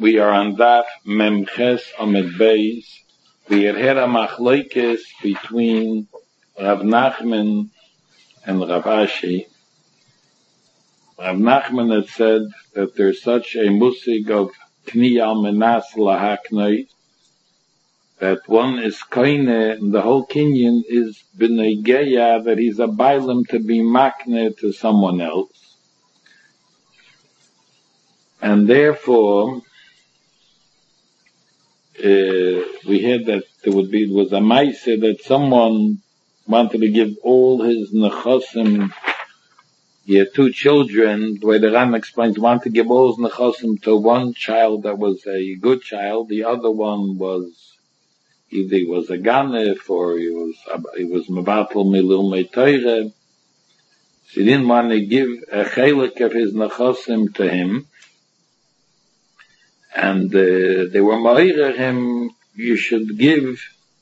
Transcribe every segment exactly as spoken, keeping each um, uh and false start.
We are on Daf Memches Amid Beis. We had had a machlokes between Rav Nachman and Rav Ashi. Rav Nachman had said that there's such a musig of Kni al Menas lahaknoi, that one is koine, and the whole kinyan is b'nei geya, that he's a bailam to be makne to someone else. And therefore, Uh, we heard that there would be, it was a maise that someone wanted to give all his nechosim. He had two children, the way the Ram explains, wanted to give all his nechosim to one child that was a good child, the other one was, either he was a ganef, or he was, he was mevatel milul meiteire. So he didn't want to give a chelik of his nechosim to him. And uh, they were ma'irah him, you should give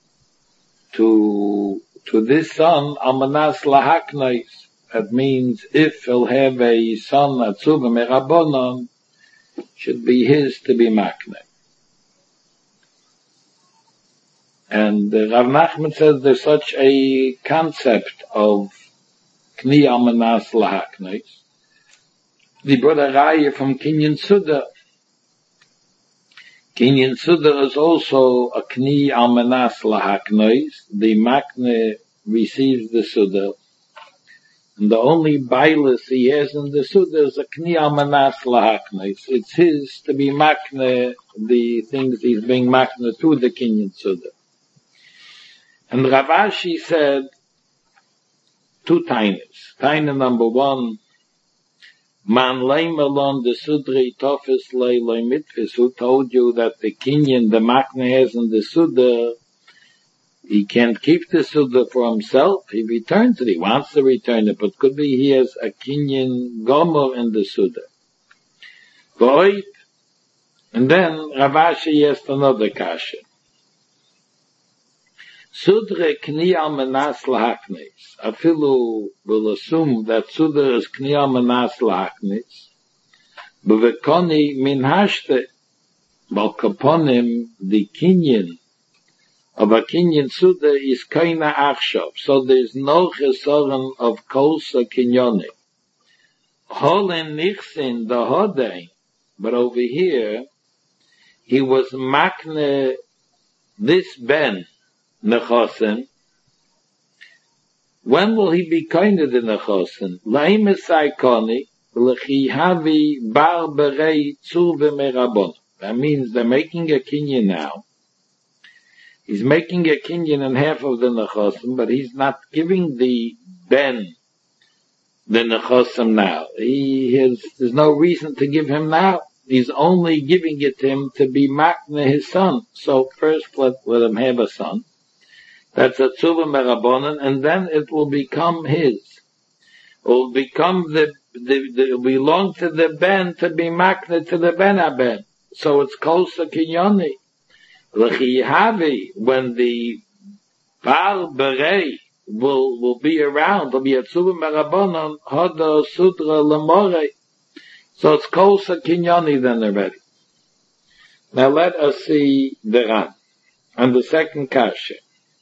to to this son almanas lahaknais. That means if he'll have a son atzuva merabonon, should be his to be makne. And uh, Rav Nachman says there's such a concept of kni almanas lahaknais. He brought a raya from Kinyan Suda. Kinyan Suda is also a Kni Almanas Lahaknois. The Makne receives the Suda. And the only bailus he has in the Suda is a Kni Almanas Lahaknois. It's his to be Makne, the things he's being Makne to the Kinyan Suda. And Rav Ashi said two tainas. Taina number one, Man leimelon the sudri tofis lei lei mitvis, who told you that the kinyan, the makne has in the suda, he can't keep the suda for himself, he returns it, he wants to return it, but could be he has a kinyan gomer in the suda. Void, and then Rav Ashi asked another kasha. Sudre kni al menas lahaknes. Afilu will assume that Sudre is kni al menas lahaknes. B'vekoni min hashte. Bal kaponim, the kinyan of a kinyan Sudre is kaina achshav. So there's no chesaron of kolsa kinyone. Holin nichsin the hodei. But over here, he was makne this ben, Nechosin. When will he be kinder than Nechosin? Laim esaikoni, lechi havi bar berei tzur v'merabon. That means they're making a kinyan now. He's making a kinyan in half of the Nechosin, but he's not giving the ben, the Nechosim now. He has, there's no reason to give him now. He's only giving it to him to be makne his son. So first let, let him have a son. That's a tzuva merabonon, and then it will become his. It will become the, the, the it will belong to the ben to be makne to the ben aben. So it's kolsa kinyoni. L'chihavi, when the bar berei will, will be around, will be a tzuva merabonon, hoda sudra lemore. So it's kolsa kinyoni then already. Now let us see the Ran. And the second kasha.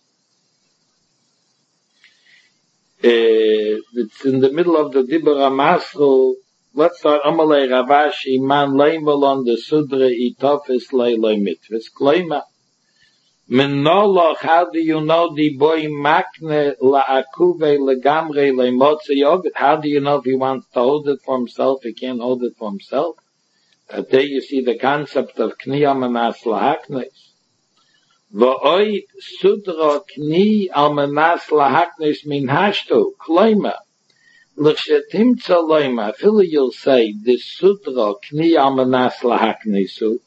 Uh, it's in the middle of the Dibur HaMaschil. Let's start. Amalei Rav Ashi man leimelon the sudre itofis lei lei mitvis kleima. Min noloch, how do you know the boy makne la'akuve legamre leimotze yovet? How do you know if he wants to hold it for himself, he can't hold it for himself? Uh, there you see the concept of kni almanas lahaknes. V'oid sudra kni almanas lahaknes min hashto kleima. L'chetimtza leima, Philly you'll say, this sudra kni almanas lahaknesu.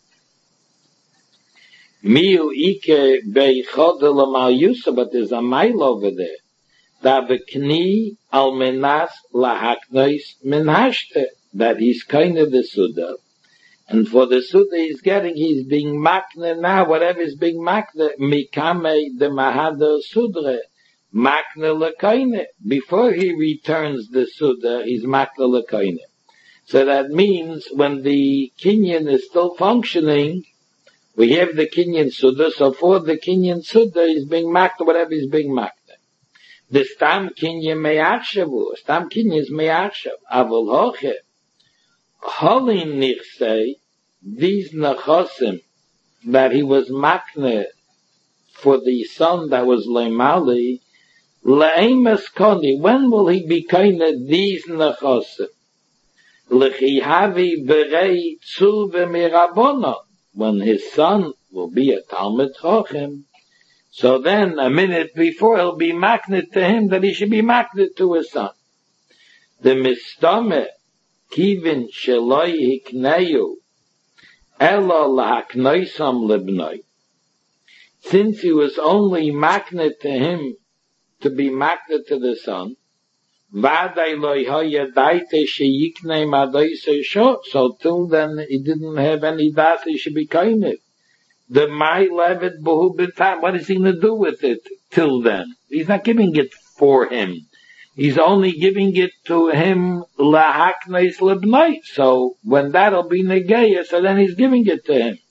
Miu ike beichode l'mal yusa, but there's a mile over there. Da v'kni almanas lahaknes min hashte, that he's kind of the suda. And for the Suda he's getting, he's being makne now, whatever is being makne, mikame de mahada sudre, makne lekaine. Before he returns the Suda, he's makne lekaine. So that means when the kinyan is still functioning, we have the kinyan suda, so for the kinyan suda, he's being makta, whatever he's being makta. The stam kinyan me'achshavu, stam kinyan is me'achshav, avol hoche, holin nichsei, these nachosim, that he was makne for the son that was leimali, le'emes koni, when will he be kind of these nachosim? L'chihavi berei tzu v'mirabona, when his son will be a Talmud Chochem, so then a minute before he'll be maknet to him that he should be maknet to his son. The mistame kivin sheloi hikneyu elo lahaknoisam libnoi. Since he was only maknet to him to be maknet to the son, vadai lo hoyadaite sheyiknei madoise sho. So till then he didn't have any das he should be kind of. The my levet bohu b'tam. What is he going to do with it till then? He's not giving it for him. He's only giving it to him lahakneis lebnoi. So when that'll be negeya, so then he's giving it to him.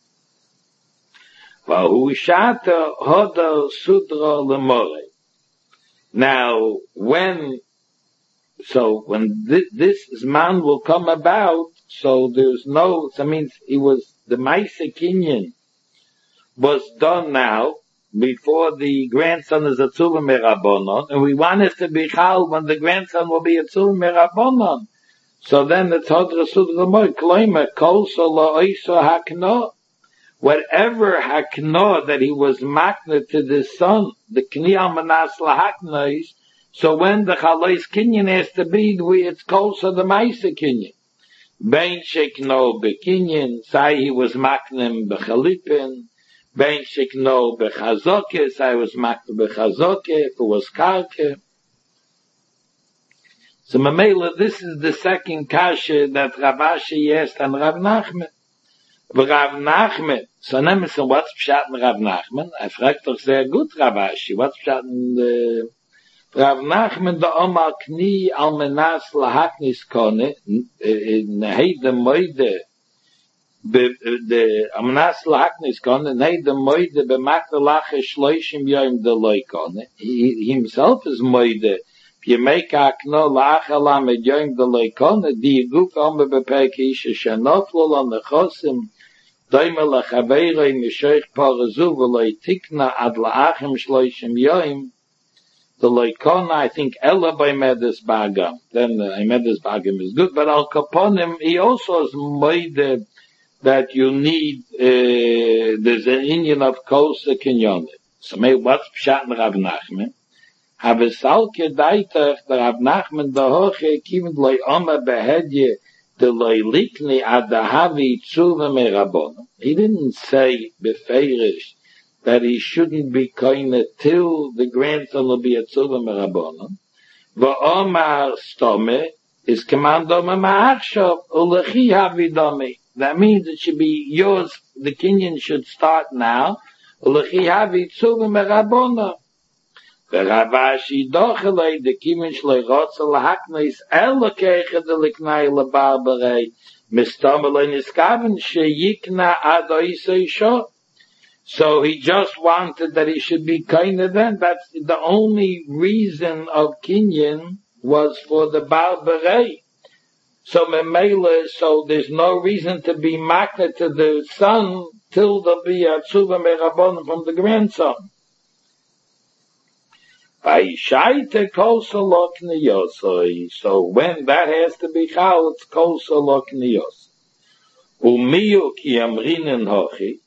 Vahu shata hodo sudra lemore. Now when so when this, this man will come about, so there's no. That means he was the Maisa Kinyan was done now before the grandson is a Tzuva Merabonon, and we want it to be Chal when the grandson will be a Tzuva Merabonon. So then it's Hod Rasul Ramoy, Kloima, Kol Solo Oiso Hakno. Whatever Hakno that he was makna to the son, the Kniyal Manas Lahaknois, so when the Chalois Kinyan has to be, it's Kol So the Maisa Kinyan. Bein Shekno Bekinyan, say he was maknem Bechalipin, Bein Shekno Bechazoke, say he was maknem Bechazoke, if it was Karke. So Mamela, this is the second kasha that Rav Ashi asked and Rav Nachman. Rav Nachman, so nehmen Sie, what's Pshat in Rav Nachman? I fragt doch sehr gut Rav Ashi, what's Pshat in the... Rav Nachman da Omar Kni al Menas lahaknis kone, nei de moide, de Menas lahaknis kone, nei de moide bemakte lache shloishim yoim de loy kone. He himself is moide. If you make akno lache lam yoim de loy kone, di guf ome bepeke ishe shenoflol on the chosim, doime lachabeiroi mishoich parazu v'loi tikna ad laachem shloishim yoim. The Loikona, I think, Ella by Medes Bagam. Then uh, Medes Bagam is good, but Al Kaponim, he also is made that you need, uh, there's an Indian of Kosa Kinyonet. So maybe what's Pshat in Rav Nachman? Have a Salke Daitach, the Rav Nachman, the Hoche, Kivin Loi Oma Behedye, the Loi Likni Adahavi Tzuva Merabon. He didn't say Befeirish that he shouldn't be koine till the grandson will be a Tzuva Merabonon. V'omar stome is commando ma'achshav ulechi havidome. That means it should be yours, the kinyan should start now, ulechi havi Tzuva Merabonon. V'Rav Ashi dochelei the kimin shloi rotza lahakneis elokecha deliknai lebarbarei mistomelei niskaven sheyikna adoisei shot. So he just wanted that he should be kind of then. That's the only reason of Kinyan was for the Barbarei. So Memele, so there's no reason to be makna to the son till there be a Tzuva Merabon from the grandson. So when that has to be chal, it's kol salok niyos. Umiyu ki amrinen hochi.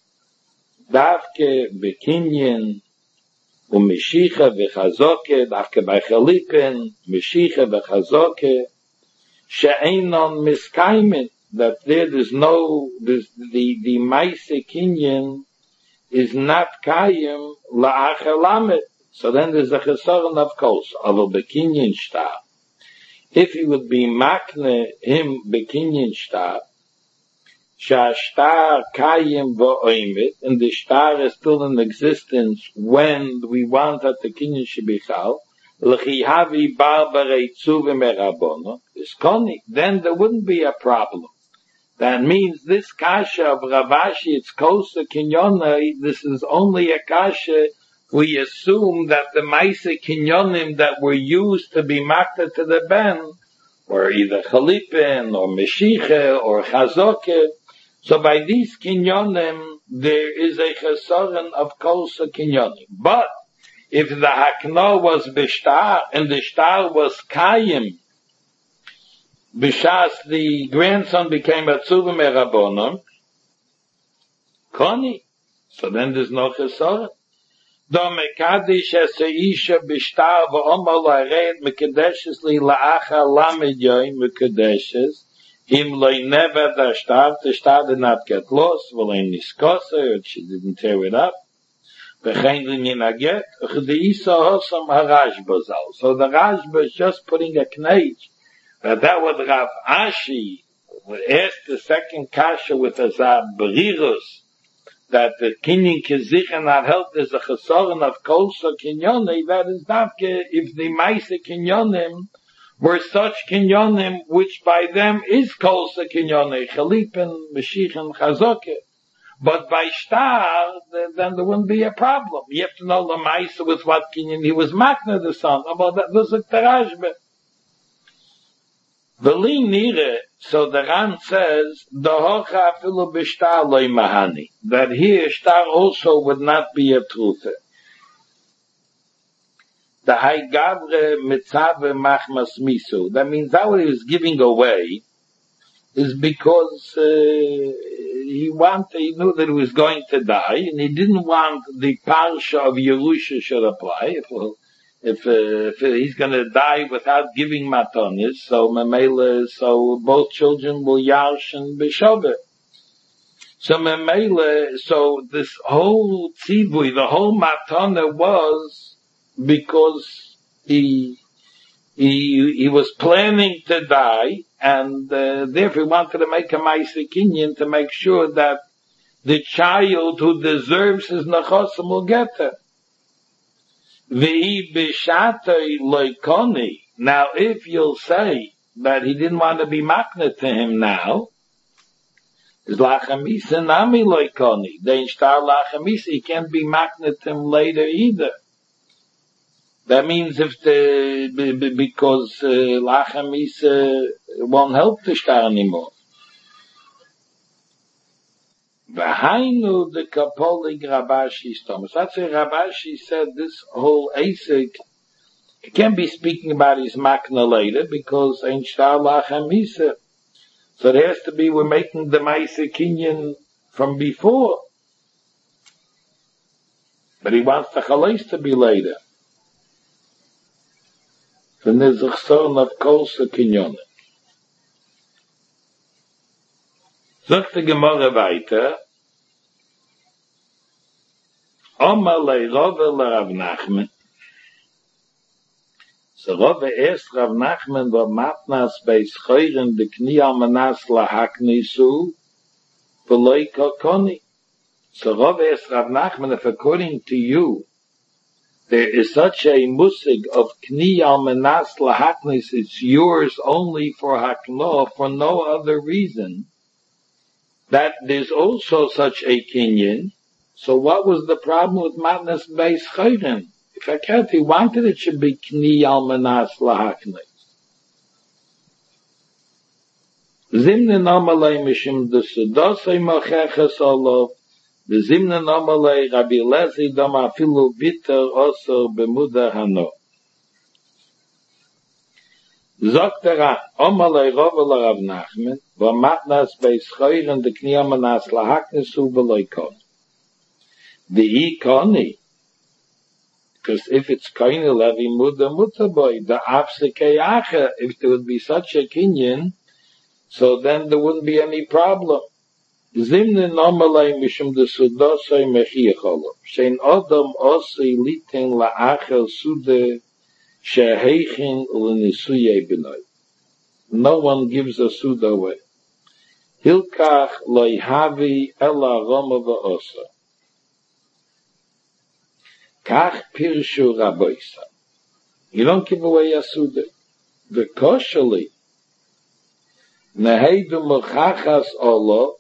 Davke bekinyan umishicha v'chazoke, davke by chalipen, mishicha v'chazoke, she'einon miskaimen, that there is no, the, the, the maise kinyan is not kayim la'achalamet. So then there's a chesaron of course, of a bekinyan shtar. If he would be makne him bekinyan shtar, Shashtar kayim v'oimit, and the shtar is still in existence when we want that the kinyan should be chal. L'chihavi bar bereitzu v'merabono, is koni, then there wouldn't be a problem. That means this kasha of Ravashi, it's kosa kinyona, this is only a kasha, we assume that the maise kinyonim that were used to be makta to the ben, were either chalipin, or meshiche, or chazoke. So by these kinyonim, there is a chesaron of kosa kinyonim. But, if the hakno was bishtar, and the shtar was kayim, bishas the grandson became a tzuva merabonon, koni, so then there's no chesaron. Do mekadish es isha bishtar v'omar la'ared mekadeshes li la'acha lamed yoim mekadeshes, him loy never the shtar, the shtar did not get lost, v'loy niskoser, she didn't tear it up. So the Rashba is just putting a knage that that was Rav Ashi asked the second kasha with a Zabirirus that the kinyan kizich not helped as a chesaron of kolsa kinyone. That is not if the Maisa kinyonim were such kinyonim which by them is kolsa kinyone chalipin meshichen chazoke. But by shtar, then there wouldn't be a problem. You have to know the Maisa with what kinyan he was makna the son. About that was a terashbe. The li nire, so the Ran says, the hocha afilu b'shtar loy mahani. That here shtar also would not be a truth. The hay gavre mitzave machmas misu. That means that what he was giving away is because uh, he wanted, he knew that he was going to die, and he didn't want the parsha of Yerusha should apply. If, well, if, uh, if he's going to die without giving matonis, so memela, so both children will yarsh and b'shovet. So memela, so this whole tzivui, the whole matana was because he he he was planning to die. And uh, therefore he wanted to make a Maisa Kinyan to make sure that the child who deserves his Nechosim will get it. V'hi b'shatei loikoni. Now if you'll say that he didn't want to be makna to him now, is lachamisa nami loikoni. Then shtar lachamisa, he can't be makna to him later either. That means if the, because uh, lachamis uh, won't help the shtar anymore. V'hainu the kapolig Rabashi Thomas. That's why Rabashi said this whole asik, he can't be speaking about his makna later because ain't shtar lachamisa. So it has to be, we're making the Maisa Kinyan from before. But he wants the chalais to be later. Then there's a son of kolsa kinyonim. Sagt die Gemara weiter, Oma lei Rove le Rav Nachman. So Rove erst Rav Nachman war matnas bei Scheuren de Knie almanas la haknisu, veloi kokoni. So Rove erst Rav Nachman, if according to you, there is such a musig of kni almanas lahaknis, it's yours only for hakno, for no other reason, that there's also such a kinyan. So what was the problem with matnas beis chayren? If I can't, he wanted it should be kni almanas lahaknis. Zimne namalei mishim desudosei mocheches olov, the Zimna Nomalei Rabbi Lezi Dama Filu Bitter also Bemuda Hano. Zoktera Omalei Rovela Rav Nachman, war Matnas bei Scheuren de Kniamanas Lahaknesu Veloikon. The Ikoni, because if it's Koine Levi Muda Mutaboy, the Afsikeyacha, if there would be such a kinyan, so then there wouldn't be any problem. Zimne nomalei mishum de sudosei mechiacholo. Shein odom osei liten la'achel sude sheheichin u'lenisuye benoi. No one gives a suda away. Hilkach loy havi ela roma va'osa. Kach pirshu raboisa. You don't give away a Suda. The koshali. Neheidu muchachas olo.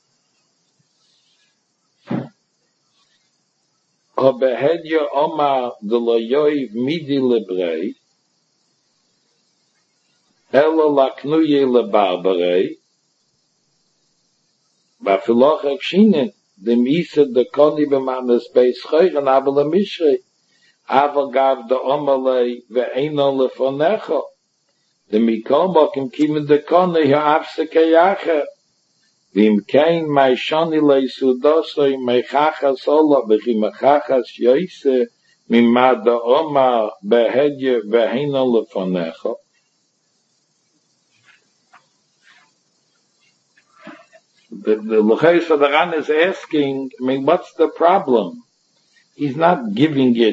O behedya omar de lo yoiv midi lebrei. Elo laknuye lebarbarei. Bafiloch ekshinen. Dem isa de koni b'manes beis choyren aber le mishrei. Aber gav de omalei ve'eino lefonecho. The mikol mokim kimen de kone ha afseke yacher. Vim kein mai shoni le sudosoi mei chachas ola v'chi mechachas yoise mimad de omar behedye ve'eino lefonecho. The, the L'chayis of the Ran is asking, I mean, what's the problem? He's not giving it.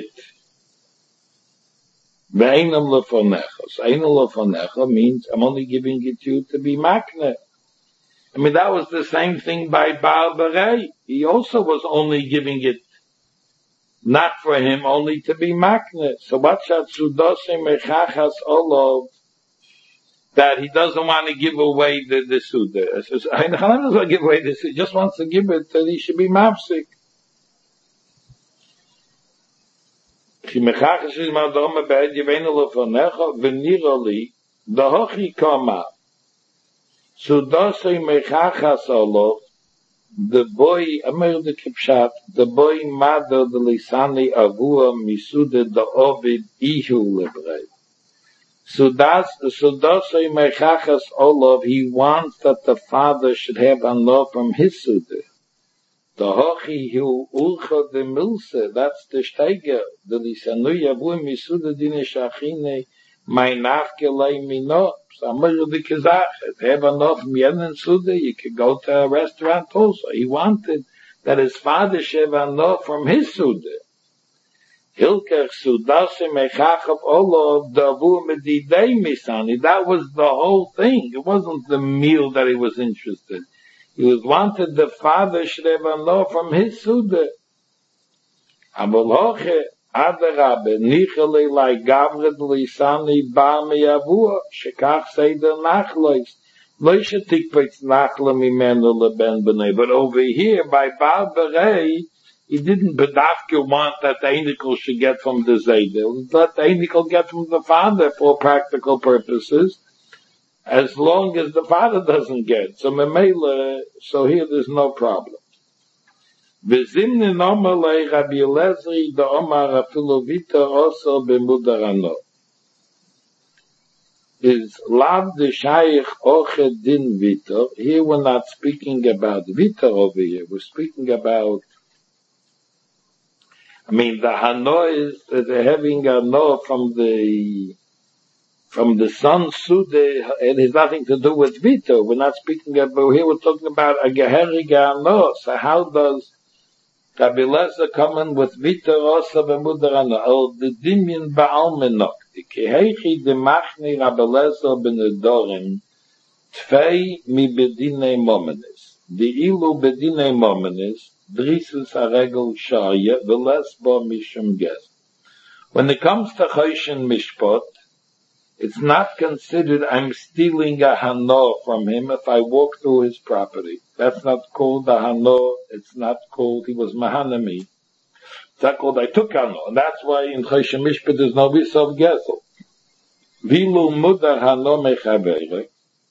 Ve'einam lefonecha. So einam lefonecha means I'm only giving it to you to be makne. I mean, that was the same thing by Baal Berei. He also was only giving it, not for him, only to be makne. So what shat sudosei mechachas olov, that he doesn't want to give away the, the Suda. He doesn't want to give away the Suda. He just wants to give it that he should be mafsik. Ki mechachas is madoma be'ed yeveinu lefonecha v'nirali dahochi kama Sudosei mechachas olov the boy, Amir the Kipshat, the boy mother the lisani avua misuda the ovid ihu lebrei. So that's, so Dosei Mechachas Olov, he wants that the father should have a law from his Suda. The Hochi Hu Ulcha de Milse, that's the Steiger, the Lisanu Yavu Misuda Dine Shachine, my Nachgelei Mino, Samar the Kazach, have a law from Yenen Suda, you could go to a restaurant also. He wanted that his father should have a law from his Suda. Hilkach Sudase Mechachab Olov Davu Medidei Misani. That was the whole thing. It wasn't the meal that he was interested. He was wanted the father should have a law from his Suda. Aboloche Adarabe Nichele Lai Gavred Lisani Ba Meyavua Shekach Seder Nachlois. Loisha Tikpets Nachla Mimenu Leben B'nei. But over here by Baal Berei, he didn't bedafke want that the Einikel should get from the Zayde. Let the Einikel get from the father for practical purposes, as long as the father doesn't get. So Memela, so here there's no problem. V'zimne nomalei Rabbi Elazri da Omar afilovita also b'mudarano. Is lav de shaykh oche din vita. Here we're not speaking about vita over here. We're speaking about I mean, the Hano is uh, they're having a no from the from the son Sude. It has nothing to do with Vito. We're not speaking about here. We're talking about a Geheriga Hano. So how does Rabbi Elazar come in with Vito also b'mudarano? Oh, the Dimyan Baal Menok. The Kehechi de Machni Rabbi Elazar ben Adorim Tfei mi bedine momenis. The ilu bedine momenis. Drisus haregel shaya v'lesbo mishum ges. When it comes to Choshen Mishpot, it's not considered I'm stealing a hano from him if I walk through his property. That's not called a hano. It's not called he was mahanami. It's not called I took hano. And that's why in Choshen Mishpot there's no vis of gesel. Vilu mudar hano mechavere.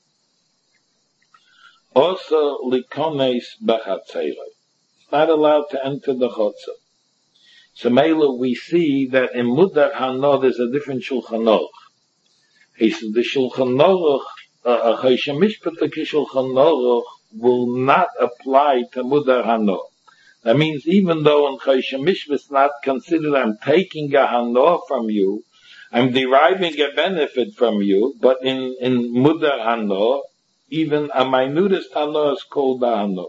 Also likones b'chatzerei. Not allowed to enter the chotzer. So Mela, we see that in Mudar Hano there's a different Shulchan Aruch. He said the Shulchan Aruch, a Choshen Mishpat Shulchan Aruch will not apply to Mudar Hano. That means even though in Choshen Mishpat it's not considered I'm taking a Hano from you, I'm deriving a benefit from you, but in, in Mudar Hano, even a minutest Hano is called a Hano.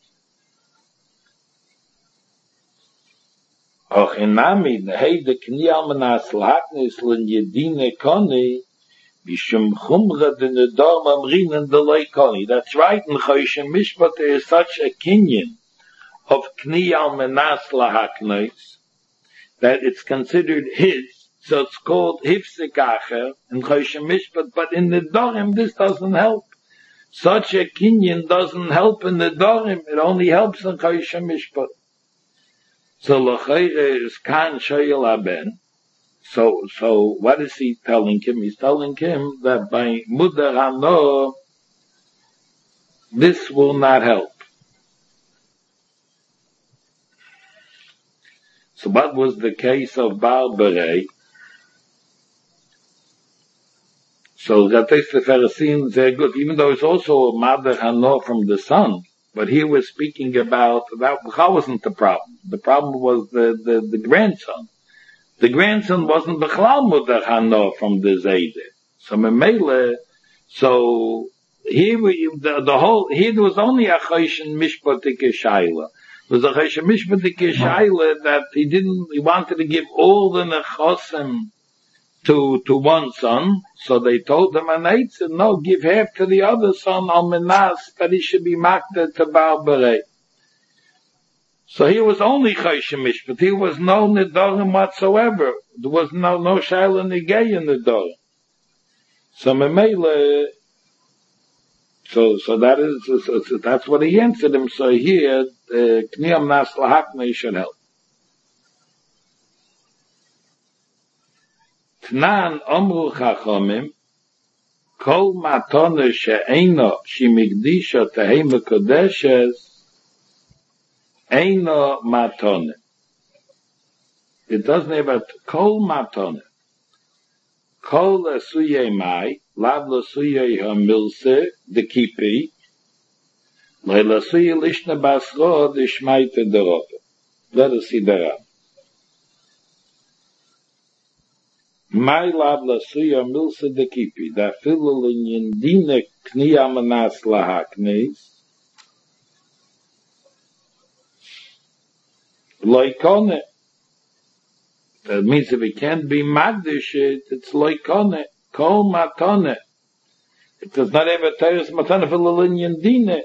Och in Nami, the hey the Knial Manas Laknis Lin Yedine Koni, Bishum Chumra de Nedor Mamrin and the Lay Koni. That's right, in Choshen Mishpat there is such a kinyan of Knial Manas Lahaknis that it's considered his, So it's called Hifsik Acher and Choshen Mishpat, but in the Dorim this doesn't help. Such a kinyan doesn't help in the Dorim, it only helps in Choshen Mishpat. So L'chayre is Kan Shoyel Aben. So, so what is he telling him? He's telling him that by Mudar Hano, this will not help. So what was the case of Baal Berei? So that is the Pharisees, they're good, even though it's also a Mother Hano from the son. But here we're speaking about, that, that wasn't the problem. The problem was the, the, the grandson. The grandson wasn't the Chalal Mudar Hano from the Zayde. So Memele, so here we, the, the whole, here there was only a Choshen Mishpatik Shaila. It was a Choshen Mishpatik Shaila that he didn't, he wanted to give all the Nechosim to, to one son. So they told him, and they said, no, give half to the other son, Al Menas, that he should be makta to Baal Berei. So he was only Choshen Mishpat. He was no Nedorim whatsoever. There was no, no Shaila Negei in the Nedorim. So Memele, so, so that is, so, so that's what he answered him. So here, Kniyam Nas Lahakne should help. Tnan Omru Chachomim, Kol Matone She'eino Shimigdisha Tehei Mekodeshes, Eino Matone. It doesn't have a Kol Matone. Kol Asuye Mai, Lav Lasuye Hamilse, the Kipi, Le Lasuye Lishna Basro, the Shmaite Derove. Let us see the Rab. Mai Lav Lasuye Hamilse, the Kipi, da Filulin Yindine Kniyamanas Lahaknes, Loikone. That means if it can't be magdish, it's loikone, kol matone. It does not have a teres matone for the linyan dine.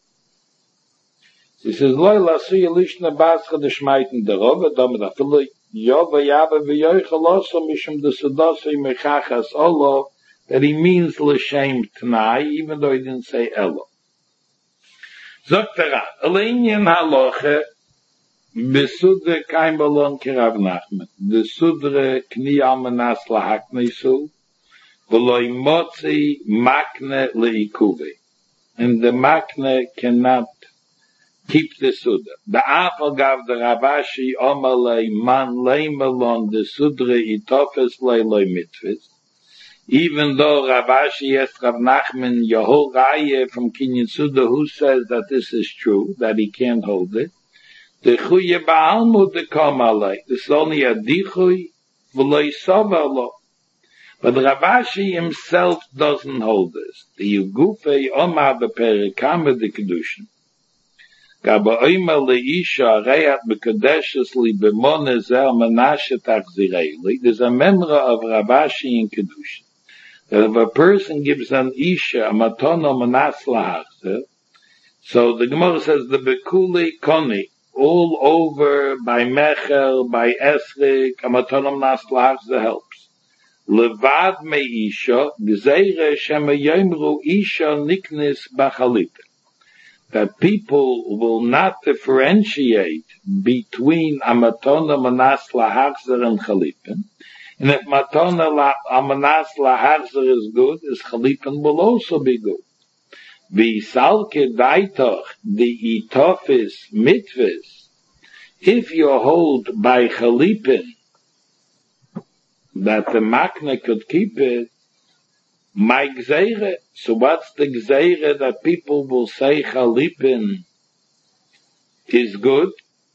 He says, Loi lasu yelishna bascha de shmaiten derove, damit afilo yova yava v'yoicha loso mishum de sudosei mechachas olo, that he means l'shem t'nai, even though he didn't say elo. Zogt er an, linyan haloche, Besudre kein Ballon Kirav Nachman. The Sudre Kniyam Manas Lahaknesu, Veloi Motzi Makne Leikuve. And the Makne cannot keep the Sudre. The Afal gav the Ravashi Omalei Man Leimelon the Sudre Itofes Leiloi Mitvis. Even though Ravashi asked Rav Nachman Yehol Raye from Kinyan Sudre, who says that this is true, that he can't hold it. The chuye ba'almud de kamalei. This is only a dichui v'loi savalo. But Ravashi himself doesn't hold this. The Yugufei omar beperikama de kedushin. Gaba oima leisha reyat bekadeshes li b'mone zer menashe tachzireli. There's a memra of Ravashi in kedushin. That if a person gives an isha a matono manas lahachzer, so the Gemara says the bekuli koni, all over by Mechel, by Esrik, Amatonom Naslach, the helps. Levad me Isha, Gzeire Shema Yemru Isha Niknis Bachalip. That people will not differentiate between Amatonom Naslach and Chalipin. And if Matona Amanas Lahachzer is good, his Chalipin will also be good. V'salke daitoch the itofis mitvis. If you hold by chalipin that the makna could keep it, my gzeire. So what's the gzeire that people will say chalipin is good?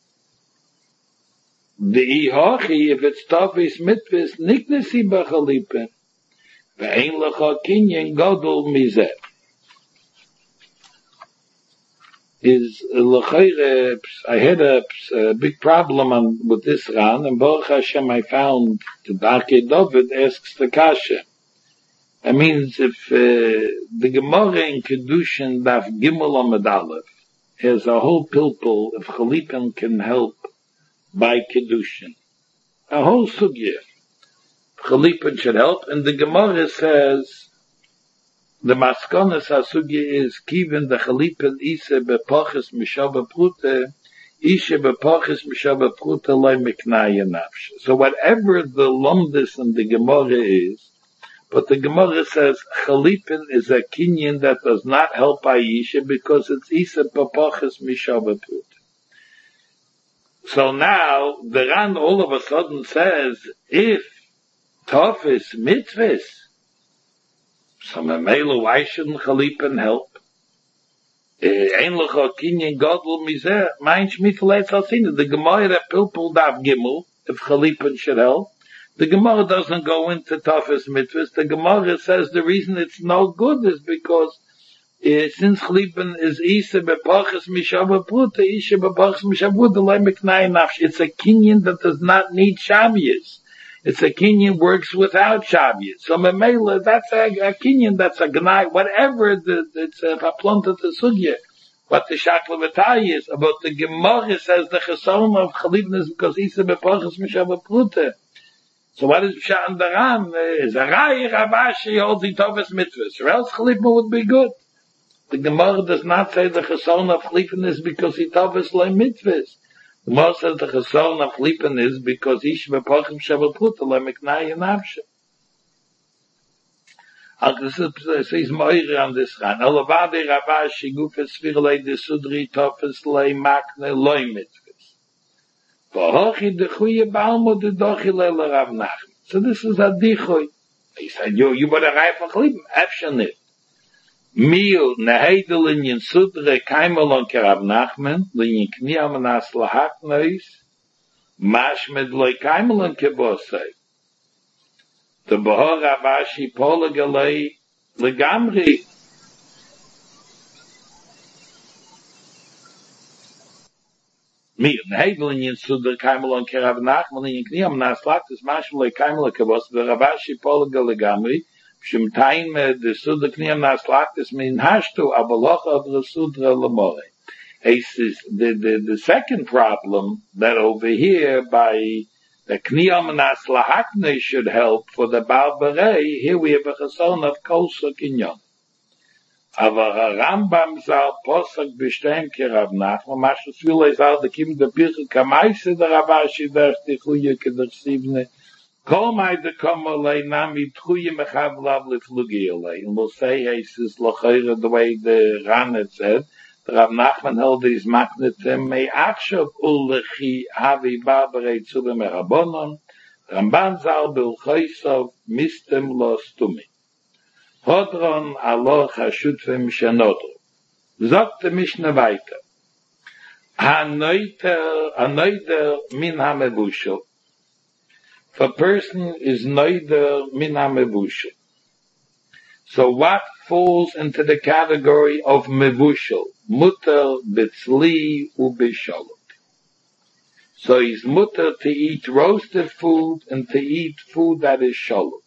The ihochi, if it's tofis mitvis, niknesi b'chalipin. Ve'ein lecha kinyan godol mizeh. Is l'chayre, I had a, a big problem on, with this Ran, and Baruch Hashem I found the Darkei David asks the Kasha. That means if uh, the Gemara in Kedushin Daf Gimel Amud Aleph has a whole pilpul if Chalipin can help by Kedushin. A whole sugya. Chalipin should help, and the Gemara says, the Maskonas Hasugi is, Kivin the Chalipin Isa Bepachis Mishava Prute, Isha Bepachis Mishava Prute Loi Miknaya Nafsh. So whatever the Lomdis and the Gemara is, but the Gemara says Chalipin is a kinyan that does not help Aisha because it's Isa Bepachis Mishava Prute. So now, the Ran all of a sudden says, if Tofis mitzvahs, so Mamela, why shouldn't Chalipin help? Ein lecha kinyan gadol mizeh, mein shmifel etz hasina. The Gemara pilpul dav gimel, if Chalipin should help. The Gemara doesn't go into Tofis mitzvahs. The Gemara says the reason it's no good is because Uh, since Chalipin is Isa bepachas mishava pruta, Isha bepachas mishava pruta, lei meknai nafsh. It's a kinyan that does not need Shabbos. It's a kinyan works without Shabbos. So memela, that's a, a kinyan, that's a gnai, whatever the, it's a paplonta to sugya. What the shakla is about the Gemara says the cheson of Chalipin is because Isa bepachas mishava pruta. So what is Pshat and Daran? Is a Rai Ravashi holds the Tofes mitzvahs, or else Chalipin would be good. The Gemara does not say the cheson of Chalipin is because he Tofes le mitzvahs. The Gemara says the cheson of Chalipin is because he shebepachim shebeputa le miknai nafshe. And this is, it says Moira on this ran. Olavadi Ravashi gufes svirlei de sudri Tofes le makne loy mitzvahs. V'hochi dechuye balmo de dochi le Rav Nachman. So this is a dichoy. He said, you, you better write for Chalipin. Efshanit. Mil nehedel linyan sudre kaimelon kerav Nachman linyan kniyam nas lahak nois mashmed loy kaimelon kebosei. The Bahor Ravashi polagalei legamri. Mil nehedel linyan sudre kaimelon kerav Nachman linyan kniyam nas lahak nois mashmed loy kaimelon kebosei. The Ravashi polagalei legamri. Shim time the Sudra Kniyam Naslaktis mean hashtu abalocha of the Sudra Lamore. The, the, the second problem that over here by the Kniyam Naslahakne should help for the Baal Berei, here we have a cheson of Kosa Kinyon. Aber Rambam zal Posak bestem kerav Nachman, mashus vilei zal de kim de Pirche Kamaise der Ravashi der Tichuye kedersivne, Kol mai de komolei nami tchuye mechav lav leflugielei. And we'll say, he says, lochayra, the way the Ranet said, the Rav Nachman held his magnetem, mei achshav ulechi havi barbarei tzube merabonon, Ramban zal bilchoisov mistem lo stumi. Hodron aloch hashutfem shenotro. Zogt the Mishnah weiter. Hanoiter, hanoiter min hamevushel. If a person is neither min ha-mevushel. So what falls into the category of mevushel? Mutter, betzli, ubishaluk. So he's mutter to eat roasted food and to eat food that is shaluk.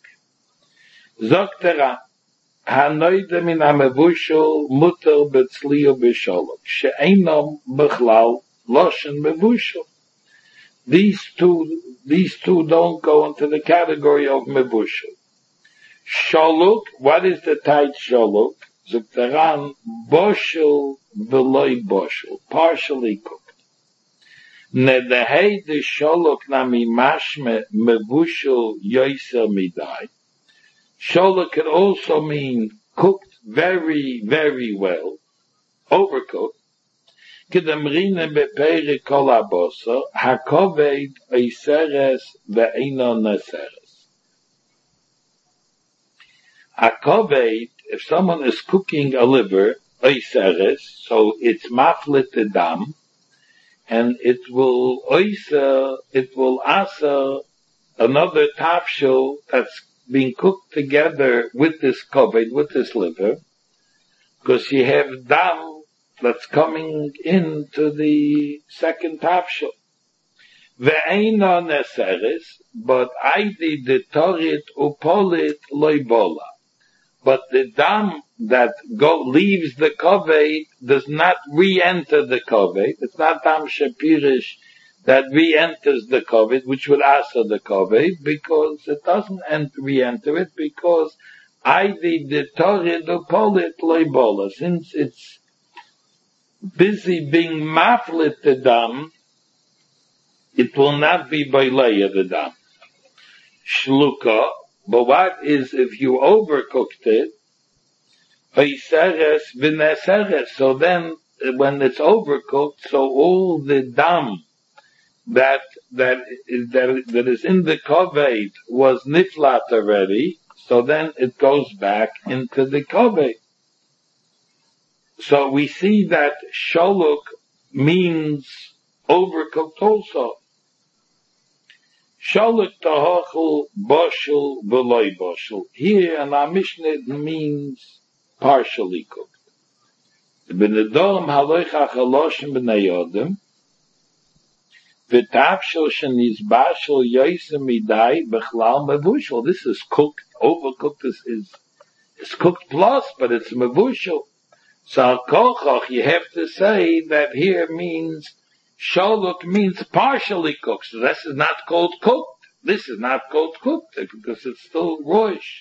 Zoktera, ha-neither min ha-mevushel, mutter, betzli, ubishaluk. She'enam bechlal, loshen mevushel. These two, these two don't go into the category of mevushel. Shaluk, what is the tight shaluk? Zuktaran, boshel veloy boshel, partially cooked. Nedehei de shaluk nami mashme mevushel yoiser midai. Shaluk can also mean cooked very, very well, overcooked. Kedamrine bepere kolabosa, hakoved oiseres ve'eno neseres. Hakoved, if someone is cooking a liver, oiseres, so it's maflet the dam, and it will oiser, it will asa another tafshil that's being cooked together with this koved, with this liver, because you have dam that's coming into the second tafshil. Ve'eino neseres, but aidi de torit upolit loibola. But the dam that go, leaves the koved does not re-enter the koved. It's not dam shapirish that re-enters the kovet, which would answer the kovet, because it doesn't ent- re-enter it, because I did the Torah do polit loibola, since it's busy being maflit the dam, it will not be by layer the dam. Shluka, but what is if you overcooked it? Vaiseres v'neseres. So then, when it's overcooked, so all the dam that that is that, that is in the kovet was niflat already. So then it goes back into the kovet. So we see that sholuk means overcooked also. Sholuk tahachul boshul v'loy boshul. Here in our Mishnah it means partially cooked. B'nedorim haloicha chaloshim b'nei yodem v'tavshel shenizbashel yoysim midai b'chlal mevushel. This is cooked, overcooked is, is, is cooked plus, but it's mevushel. So al-kochach, you have to say that here means, sholuk means partially cooked. So this is not called cooked. This is not called cooked, because it's still roish.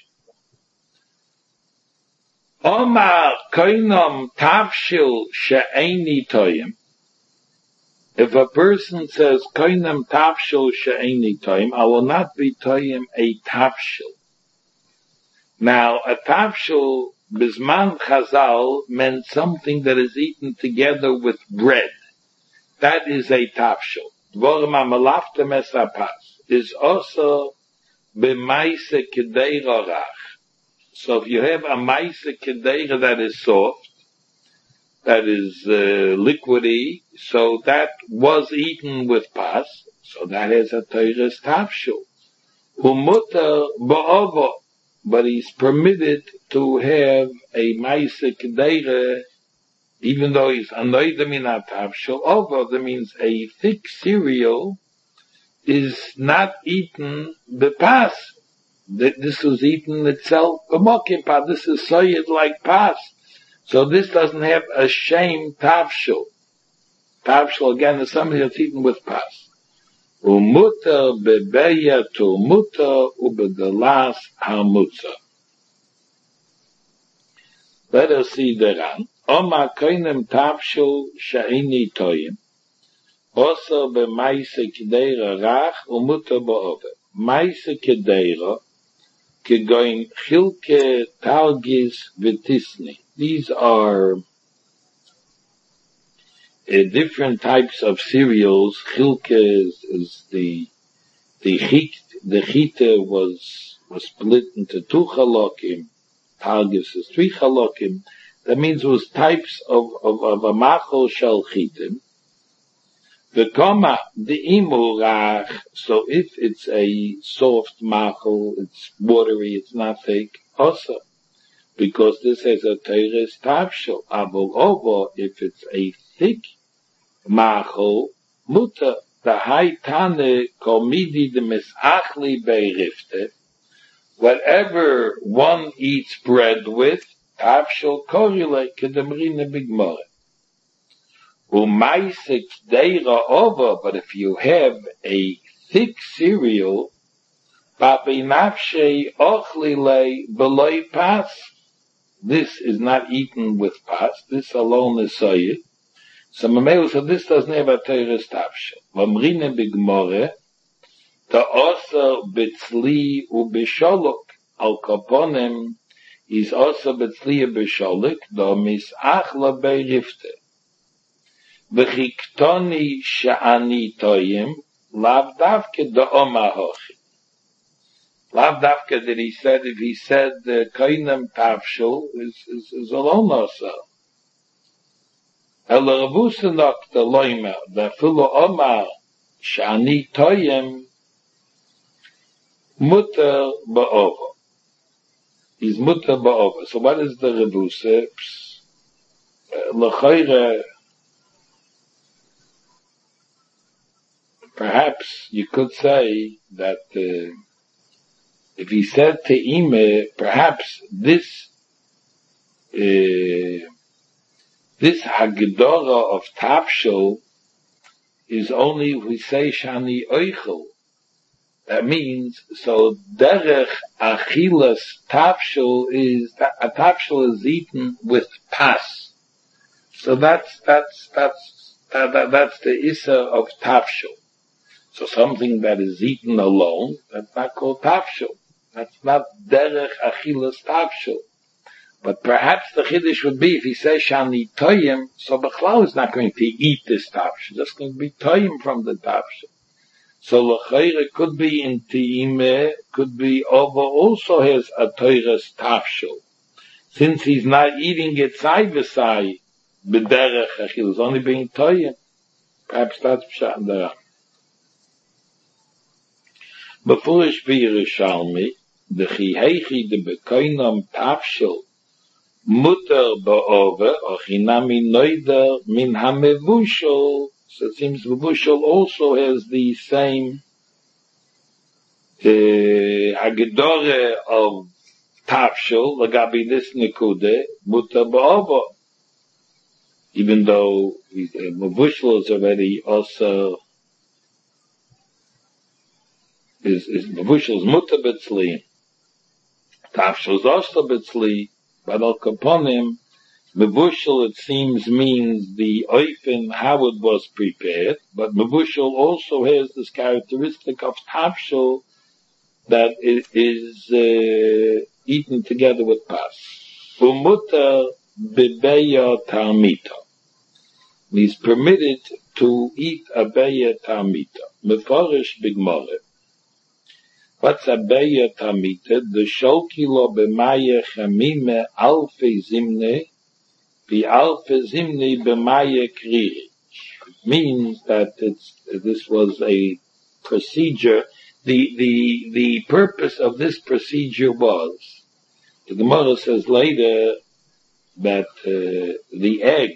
Omar koinam tavshil she'eni toyim. If a person says, koinam tavshil she'eni toyim, I will not be toyim a tavshil. Now, a tavshil, Bisman Chazal meant something that is eaten together with bread. That is a tafshil. Dvorim amalaftem esapas is also b'maise kedeira rach. So if you have a maise kedeira that is soft, that is uh, liquidy, so that was eaten with pas, so that is a teires tafshil. Umuter ba'ova. But he's permitted to have a maise kedeira, even though he's anoidem in atavshel. Over, that means a thick cereal is not eaten bepas. This was eaten itself b'mokim. This is soyed like pas. So this doesn't have a shame tavshel. Tavshel again is something that's eaten with pas. Umuta bebeya to muta ubegalas hamutza. Let us see therean. Oma koinem tavshul she'ini toyim. Also be maise kedeira rach umuta ba'ove. Maise kedeira kegoin chilke talgis v'tisni. These are Uh, different types of cereals. Chilke is, is the the chit, the chita was was split into two chalokim. Talgis is three chalokim. That means it was types of of, of a machol shel chitim. The koma the imurach. So if it's a soft machol, it's watery, it's not thick. Also, because this has a teres tavshel. Avol over, if it's a thick machol, muta, the high tane komidi de misachli beirifte, whatever one eats bread with, tavshel korile kedemrine bigmore. Umaisik deira over, but if you have a thick cereal, babinafshe ochlile beloy pas, this is not eaten with pas, this alone is soyed. So Mameu said this doesn't have a teres tavshel. Vamrine bigmore, the also bitzli ubisholuk al kaponim is also bitzli ubisholuk, do misachla beirifte. V'chiktoni she'ani toyim, lav davke do oma hochi. Lav davke that he said, if he said the koinem tavshel, is, is, is alone also. El Rabusanok the loimer, the full omar shani toyem mutter ba'ova. He's mutter ba'ova. So what is the Rabusa? L'chayre, perhaps you could say that uh, if he said to Ime, perhaps this uh, This Hagdora of Tavshel is only if we say Shani Oichel. That means, so derech achilas tafshil is, a tafshil is eaten with pas. So that's, that's, that's, that, that, that's the issa of tafshil. So something that is eaten alone, that's not called tafshil. That's not derech achilas tafshil. But perhaps the chiddush would be if he says shani toyim, so Bechlal is not going to eat this tafshil. Just going to be toyim from the tafshil. So l'chayre could be in tiime, could be over also has a toyres tafshil. Since he's not eating it side by side, b'derech achil, is only being toyim. Perhaps that's pshat there. Before ich be Yerushalmi, the chihechi de bekoinam tafshil, mutter ba'ove, or chinami noider min hamevushel. So it seems mevushel also has the same uh, hagedore of tafshil, lagabi this nekude, mutter ba'ove. Even though uh, mevushel is already also is is mevushel is mutter betzli, tafshil is also betzli. But al kaponim, mevushel, it seems, means the oifen, how it was prepared, but mevushel also has this characteristic of tafshel that it is uh, eaten together with pas. Umuta bebeya tarmita. He is permitted to eat a beya tarmita. Mefarish bigmore. What's a beya tarmita? The sholkilo b'maya chamime alfe zimne the alfe zimne b'maya kriri. Means that it's, this was a procedure. The, the, the purpose of this procedure was, the Gemara says later that uh, the egg,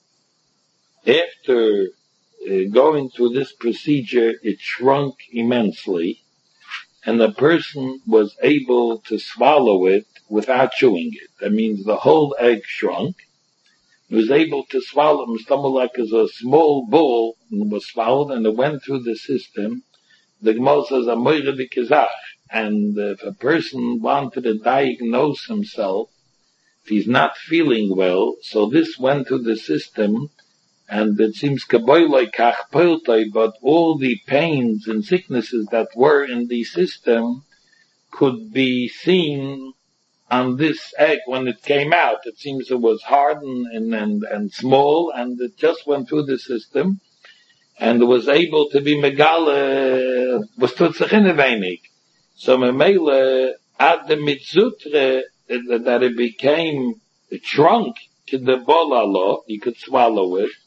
after uh, going through this procedure, it shrunk immensely, and the person was able to swallow it without chewing it. That means the whole egg shrunk. He was able to swallow it, stumbled like as a small ball, and was swallowed, and it went through the system. The Gemara says, Amoyre b'kezach. And if a person wanted to diagnose himself, if he's not feeling well, so this went through the system, and it seems kaboyloi kach poiltoi, but all the pains and sicknesses that were in the system could be seen on this egg when it came out. It seems it was hard and, and, and, and small, and it just went through the system, and it was able to be megale, was tutzachine wenig. So memele, ad the mitzutre, that it became, it shrunk, kide bolalo, you could swallow it.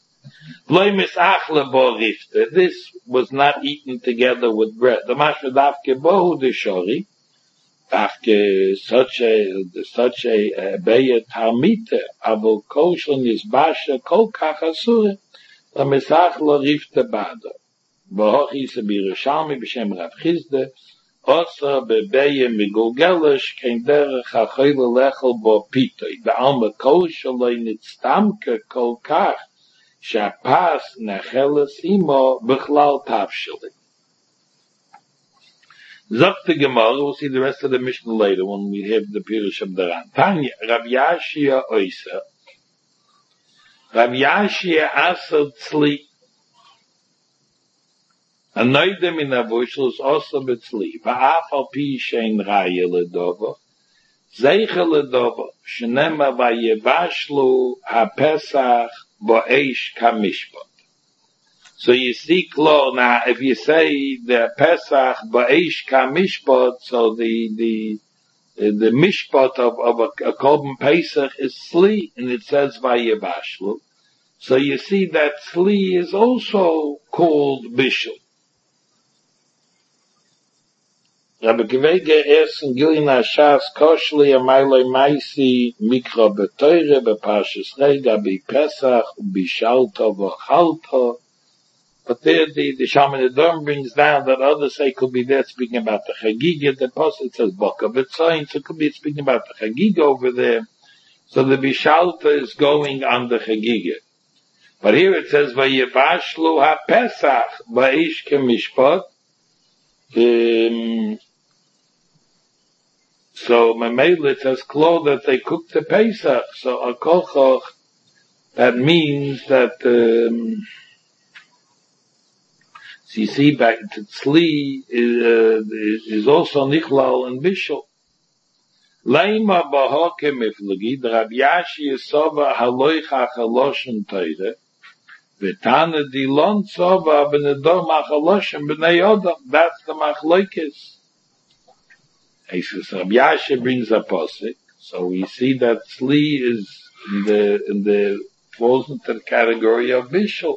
This was not eaten together with bread. The mashma dafke bohu de shori, dafke such a such a beya tarmite avol kosher nisbasha kol kach asure. The misachla rifte bado. Bohochi se birushalmi b'shem Rav Chizde. Also bebeya migulgelish kein derech hachoyle lechel bo pitoi. The alma kosher loy nitztamke kol kach. Shapas necheles imo b'chlal tafshili. Zok the Gemara, we'll see the rest of the Mishnah later when we have the Pirush of the Ran. Tanya, Rav Yashia oisa. Rav Yashia asad tzli. Anoidem in avushel is also betzli. Va'af al pi shein raya ledovo. Zeicha ledovo. Shenema vayevashlu ha-pesach bo'esh kamishpat. So you see, Klo, now if you say the Pesach bo'esh kamishpat, so the the the mishpat of, of a, a Korban Pesach is Sli, and it says Vayevashlu. So you see that Sli is also called Bishul. Rabbi Gevege asks in Gilin Hashas, Koshli Amayloi Maisi Mikra B'Teure B'Parshas Rega B'Pesach B'Shalto V'Chalto. But there the, the Shaman Adon brings down that others say could be there speaking about the Chagiga. The Apostle says Boka B'Tzoyin, so it could be speaking about the Chagiga over there. So the B'Shalto is going on the Chagiga. But here it says, Vayevashlu ha-Pesach ba'ish kemishpat. Um, so, Mamela, it says, clothes that they cooked the Pesach. So, a kolchoch, that means that, um, so you see, back to Tzli is, uh, is also Nichlal and Bishul. Leima bahoke miflagi, the Rabbi Yashi Yisova haloich hachaloshen teire, v'tana dilon sova b'nedor machaloshen b'nei Yodam. That's the machlokes. He says, Rabbi Yashi brings a posik, so we see that Tzli is in the, in the, falls into the category of Bishul.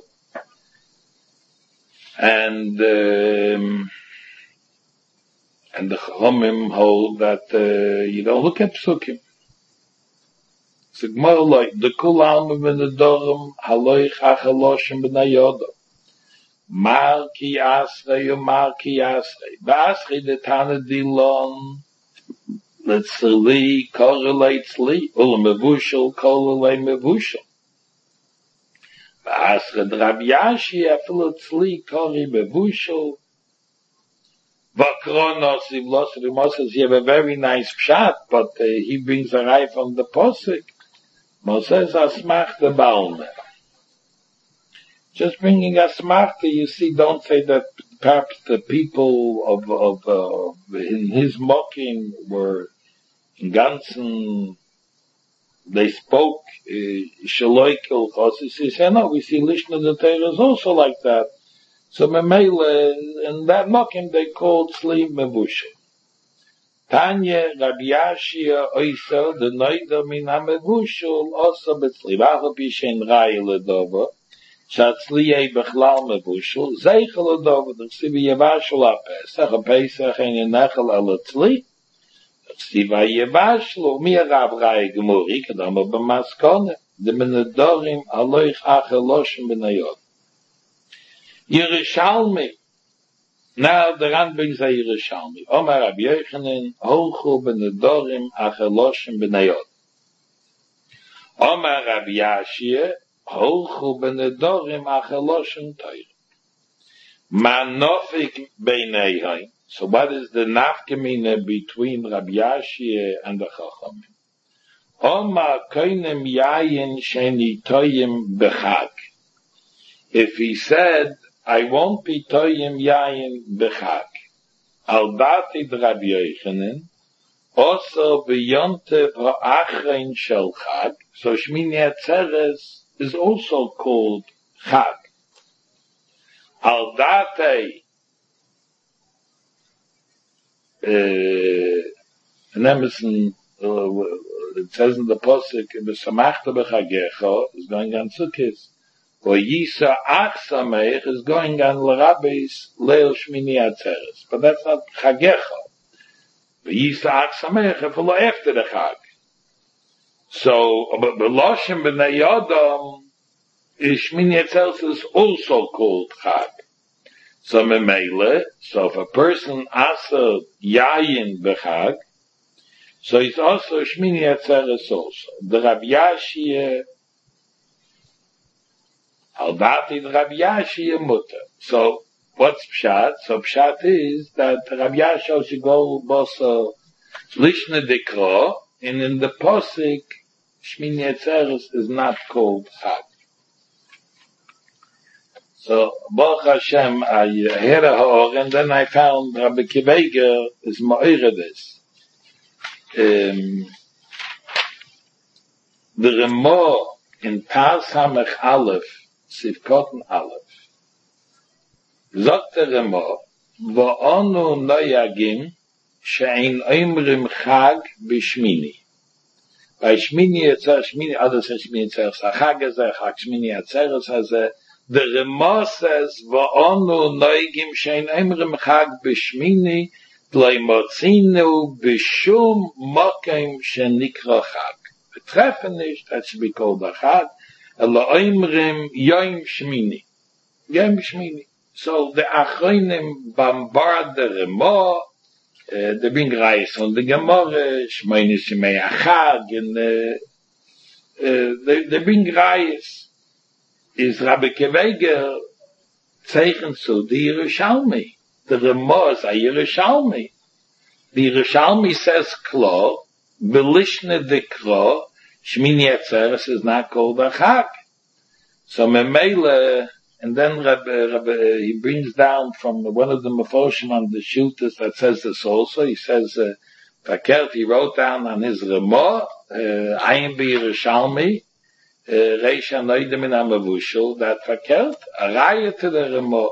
And, um, and the Chachamim hold that, uh, you don't look at Psukim. It's more like, the Kul Alma B'nedorim, Haloich HaChaloshem B'nei Yodam. Mar ki asrei, Mar ki asrei. Ba'asrei de Tana Dilon, Letzli, correlates li, Ula Mevushel, Korelei Mevushel. Ba'asrei de Rabbi Yashi, Afilu Tzli, Kori Mevushel, Vakronos, Ivlos, says, you have a very nice pshat, but uh, he brings a rai from the posik. Moses asmach the Balmer. Just bringing asmachta, you see, don't say that perhaps the people of, of, uh, in his mocking were in Ganzen, they spoke, Shaloikil Chosis. He said, no, we see Lishna the Torah is also like that. So Memele, in that mocking they called Tzli Mevushel. Tanya Rabbi Yashia Oisa, the Noida min ha-Mevushel, also betzli. Vacha bishen rai ledova, shatzli ei bechlal Mevushel, zeichel ledova, the Ksiva Yevashel ha-Pesach, ha-Pesach en yenechel al-Tzli, Ksiva Yevashel, mi Rav Rai Gemuri, kadama b'maskone, the Menedorim aloich acheloshem b'nayot. Yerushalmi. Now the Ran brings a Yerushalmi. Omar Rabbi Yochanan, Hochu b'nedorim acheloshem b'nayot. Omar Rabbi Yashia, Hochu b'nedorim acheloshem toir. Manofik b'neihaim. So what is the nafkamina between Rabbi Yashia and the Chachamim? Omar koinem yayin sheni toyim b'chag. If he said, I won't be toyim yayin b'chag. Al dati d'Rabbi Yochanan, also b'yontev ha'achrein shel chag. So Shmini Atzeres is also called chag. Al dati, uh, in Emerson, uh, it says in the Posuk, b'samachta b'chagecha, is going on Sukkot. Or Yisa Ach Sameich is going on L'Rabbeis Leil Shmini Atzeres. But that's not Chagecha. But Yisa Ach Sameich is after the Chag. So, but B'Loshem B'nei Yodam is Shmini Atzeres is also called Chag. So Memele, so if a person asa Yayin B'Chag, so it's also Shmini Atzeres also. The Rabbi Yashia Al dati Rabbi Yashi mutter. So what's pshat? So pshat is that Rabbi Yashi should go boso lishna dekro, and in the posik Shmini Atzeres is not called chag. So Baruch Hashem, I heard a hor, and then I found Rabbi Kibeiger is ma'ira this. Um, the Remo in Taz Hamech Aleph Sivkoten Aleph. Sagt der Remo, wo onu noyagim, she'in oimrim chag b'shmini. Bei Shmini Atzeres, Shmini, others say Shmini Atzeres, chag hazeh, chag Shmini Atzeres hazeh. The Remo says, wo onu noyagim, she'in oimrim chag b'shmini, Tleimotzinu b'shum mokem shenikra chag. Betreffen nicht, that should be called a chag, Ela oimrim yoim shmini. Yoim shmini. So the achronim bombard the Remo, uh, they bring reis on the Gemara, shmeini shmei achag, and uh, uh, they, they bring reis. is Rabbi Keveger zeichen zu the Yerushalmi. The Ramah is a Yerushalmi. The Yerushalmi says klar, belishne dekra, Shmini Atzeres is not called a Chag. So Memele, and then Rabbi, Rabbi, he brings down from one of the Mefoshim on the Shiltas that says this also. He says, uh, Fakert, he wrote down on his Ramah, Ayin Bi Yerushalmi, Reisha Noidim in Amavushal, that Fakert, a raya to the Ramah.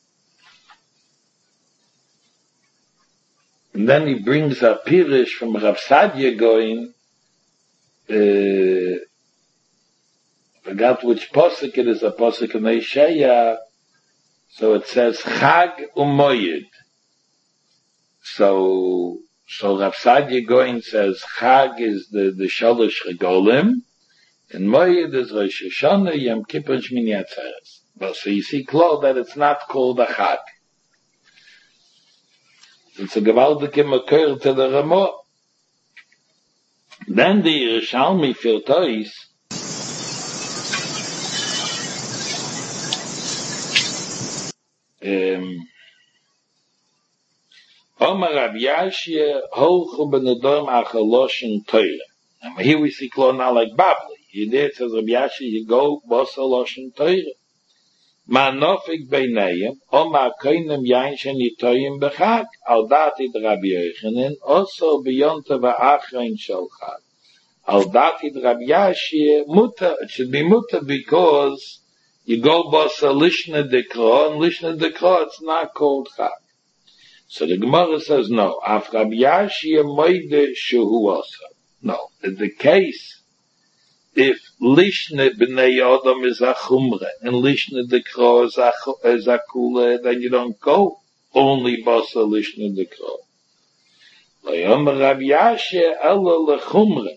And then he brings a Pirish from Rav Sadia going, uh, forgot which posuk it is, a posuk in Isaiah. So it says Chag u'Moyed. So, so Rav Sadia Goin says Chag is the, the Shalosh Regolim, and Moyed is Rosh Hashanah, Yom Kippur, Shmini Atzeres. But so you see clear that it's not called a Chag. It's a gewaltige Makor to the Ramah. Then the Yerushalmi Firtois, Um, Omar Rav Yashia Holchu Benedorm Achaloshin Teure. And here we see clear now like Babli. He there says Rav Yashia, you go Bosaloshin Teure. Ma Nofik Beinayim, Omar Koinem Yanshen Yitoyim Bechag, Al Dati Rabbi Yochanan, also Beyonta Va'achrein Shel Chag. Al Dati Rabbi Yashia, Mutter, it should be Mutter because you go bosa lishna dekra, and lishna dekra, it's not called chag. So the Gemara says no. Af Rabbi Yashia moide shehu asa. No. In the case, if lishna b'nei Adam is a chumre, and lishna dekra is a, is a kula, then you don't go only bosa lishna dekra. Layom Rabbi Yashia ela lechumre.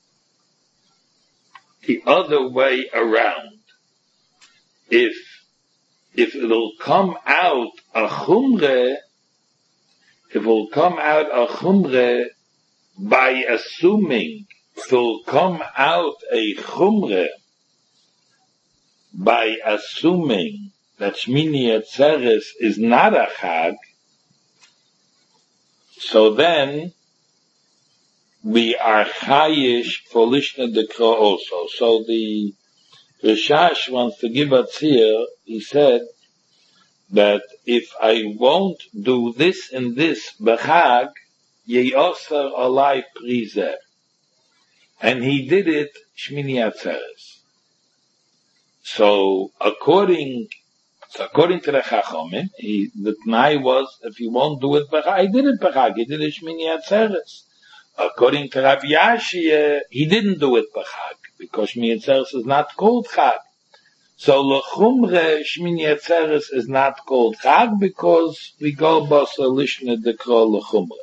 The other way around. If, if it'll come out a chumre, if it'll come out a chumre by assuming, if it'll come out a chumre by assuming that Shmini Atzeres is not a chag, so then we are chayish for lishna dekra also. So the Rishash wants to give us here, he said that if I won't do this and this b'chag, ye osar alai prizer. And he did it Shmini Atzeres. So according, so according to the Chachomim, he, the Tnai was, if you won't do it b'chag, he did it b'chag, he did it Shmini Atzeres. According to Rabbi Yashia, he didn't do it b'chag, because Shmini Atzeres is not called chag. So l'chumre Shmini Atzeres is not called chag, because we go b'asa lishna dekra l'chumre.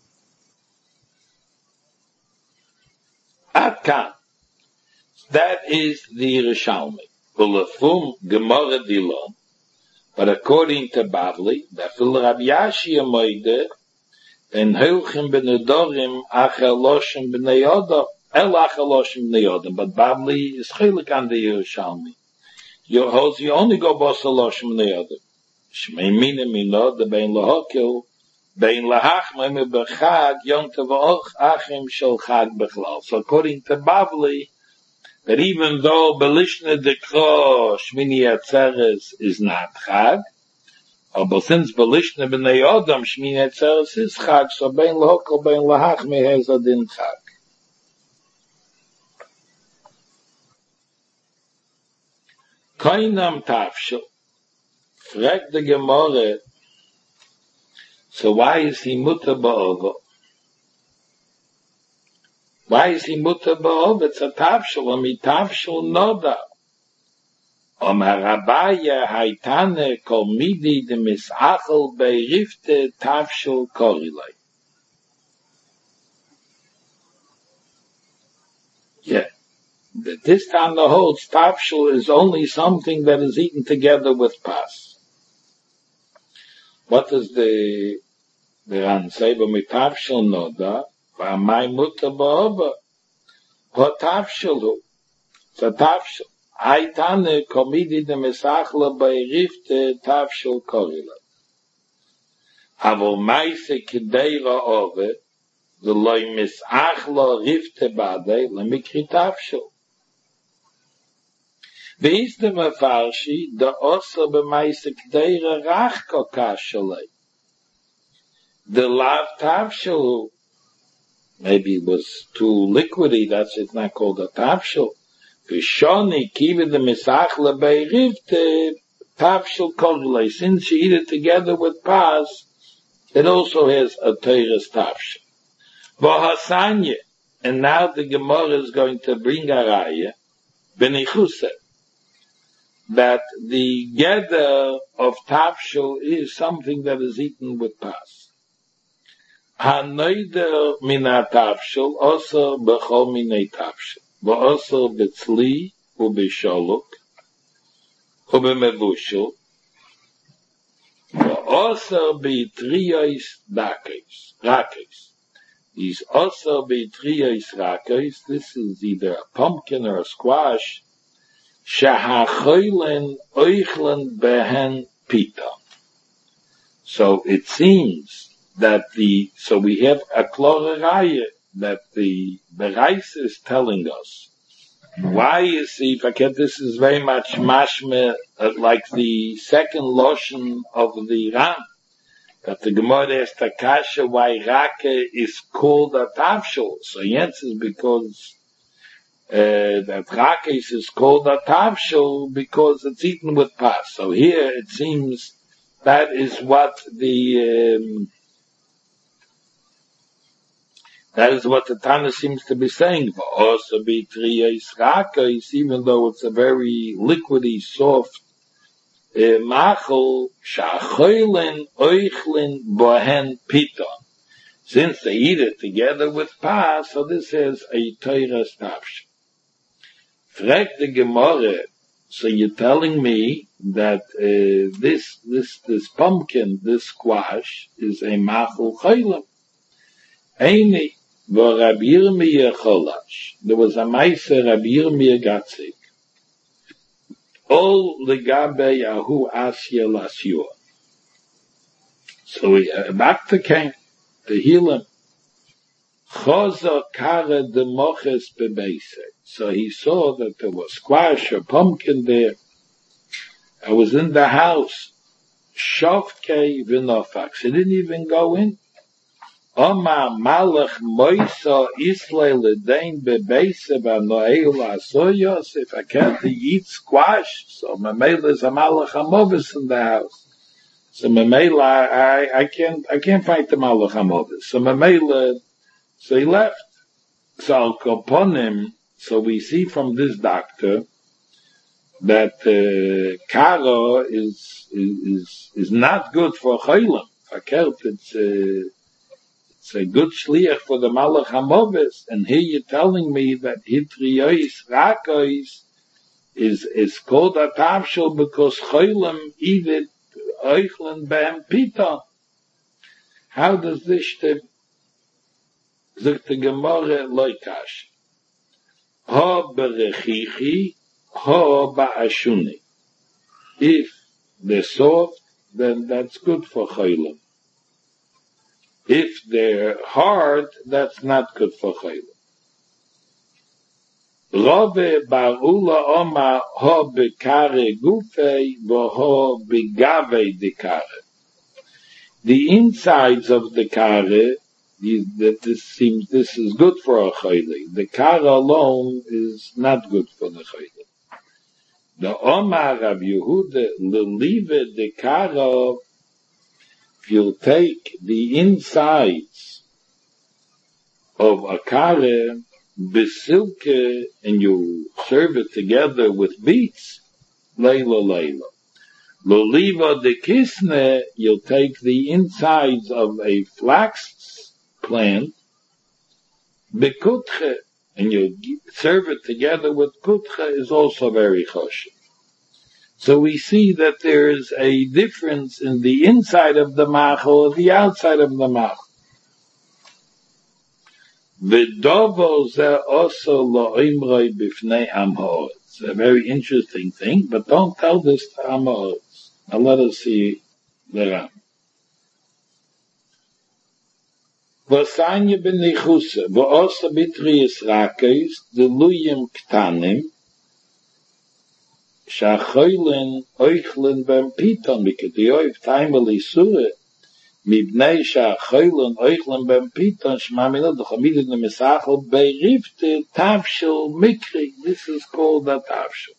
Ad kan. That is the Yerushalmi. V'lefum Gemara Dilon. But according to Bavli, that fil Rabbi Yashia moide, and Hilchim Benedorim Achaloshim B'nei Adam, El Achaloshim B'nei Adam, but Bavli is chilik on the Yerushalmi. You hold, you only go B'asaloshim B'nei Adam. Shmei Mina Minod, the Bein Lahokil, Bein Lahach, Meime B'chag, Yom Teva'och, Achim Shel Chag B'chlal. So according to Bavli, that even though Belishna Dekro, Shmini Atzeres is not Chag, but since Belishna B'nei Adam, Shmini Atzeres is Chag, so Bein Lahokil, Bein Lahach, Mehez Adin Chag. Kainam Tafshel. Frag the Gemara, so why is he mutter ba'ova? Why is he mutter ba'ova? It's a Tafshel, ami Tafshel noda. Omar Rabaya haitane kol midi de misachel beirifte Tafshel korilai. Yeah. This time the whole Tafshel is only something that is eaten together with pas. What does the the Ran say? But mi Tafshel noda, v'amai muta ba'ova. What Tafshel hu? It's a Tafshel. Aitane komidi de mesachla bei rifte tafshel korila. Avo meise kedeira ove, the loy mesachla rifte bade, le mikri tafshel. Veis de mefarshi, da osa be meise kedeira rachko kashelei. The lav tafshel, maybe it was too liquidy, that's it's not called a tafshel. Vishoni kiva the misachla beirivte tafshel korle. Since you eat it together with pas, it also has a teres tafshel. V'hasanya, and now the Gemara is going to bring a raya, benichuse, that the gather of tafshel is something that is eaten with pas. Hanoider mina tafshel, also bechol minei tafshel. V'oso betzli u'besholok u'bemevushel v'oso b'triyos rakos rakos. Is also b'triyos rakos. This is either a pumpkin or a squash. Shahachoylen oichlen behen pita. So it seems that the so we have a kloraraya that the Bereis is telling us. Why you see, if I get this is very much mashme, uh, like the second lotion of the Ram, that the Gemara is Takasha, why Rake is called a tafshel. So the answer is because uh, that Rake is called a tafshel because it's eaten with pas. So here it seems that is what the um, That is what the Tana seems to be saying. Also be triyos rakos, even though it's a very liquidy, soft machel, shachoylen oichlin bohen pita. Since they eat it together with pas, so this is a teres tafshel. Frag the Gemara. So you're telling me that uh, this this this pumpkin, this squash, is a machel choylem? Eini. Rabbi Yirmiyah Cholash. There was a meiser Rabbi Yirmiyah got sick. All legabe Yahu Asya Lasua. So he, a doctor came to heal him. Choza kare de moches bebeise. So he saw that there was squash or pumpkin there. I was in the house. Shovkei v'nofax. He didn't even go in. Oma malach moisa islay ledain bebeise v'noeil asoyos. If I can't eat squash, so mamela is a malach hamovis in the house. So mamela, I, I can't, I can't fight the malach hamovis. So mamela, so he left. So upon him, so we see from this doctor that uh, karo is is is not good for chaylam. Fakert, it's uh, it's a good shliach for the malach hamovis, and here you're telling me that hitriyos rakos is is called a tafshel because chaylam eat it oichlen behem pita. How does this stem? Zegt the Gemara loikash. Ha berechichi, ha ba'ashuni. If they're soft, then that's good for chaylam. If they're hard, that's not good for chaylam. Rove barula oma ha bekare gufei v'ha begave dekare. The insides of the kare, that this seems this is good for a chaylim. The kara alone is not good for the chaylim. The Omar Rav Yehuda lelive the kara. If you take the insides of a kare besilke and you serve it together with beets, leila leila. Loliva de kisne, you'll take the insides of a flax plant, bekutche, and you serve it together with kutche is also very choshev. So we see that there is a difference in the inside of the machel or the outside of the machel. V'dovo ze also lo imroi b'fnei am ha'oretz. It's a very interesting thing, but don't tell this to Amos. Now let us see the Ram. V'asanya b'nichusa, v'osa b'triyas rakes, deluyim ktanim, shachoylin oichlin b'em piton, because the oiv taimeli surah, mibnei shachoylin oichlin b'em piton, shmamina d'chamidin d'mesachel be'rifte tavshel mikri. This is called a tavshel.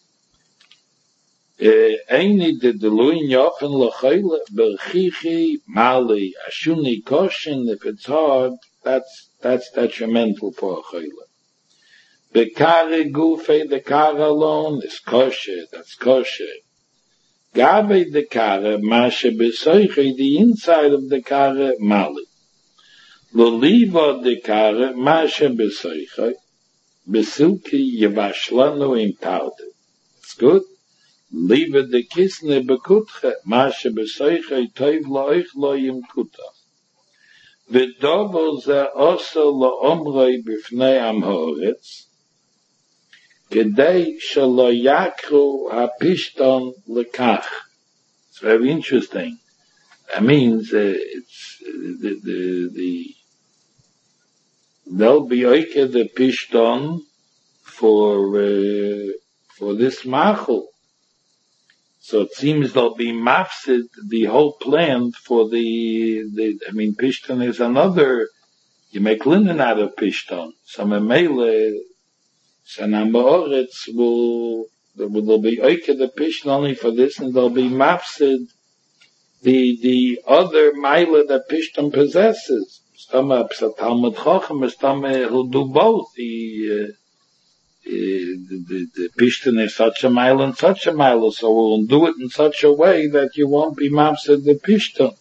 Eini de deluin yochen l'choyle, berchichi, mali, ashuni koshin, if it's hard, that's, that's detrimental for a choyle. Bekare gufe, the kare alone is kosher, that's kosher. Gabe the kare, mashe besoiche, the inside of the kare, mali. Loliva de kare, mashe besoiche, besilki yevashlanu in powder. It's good. Liebe de kisne bekutche, mashe besoiche, toiv loich lo yim kuta. V'dovo ze oso lo omroi b'fnei am haaretz, kedei shelo yakru hapishton lekach. It's very interesting. That means uh, it's uh, the, the, the, they'll be oike the pishton for, uh, for this machul. So it seems they'll be mafsid the whole plant for the, the, I mean, pishton is another, you make linen out of pishton. So memele, Sanamooretz will, will be oike the pishton only for this, and they'll be mafsid the, the other mile that pishton possesses. Stama, Talmud Chochem, Stama, he'll do both. The, uh, Uh, the, the, the pishton is such a mile and such a mile, so we'll do it in such a way that you won't be mafsid the pishton.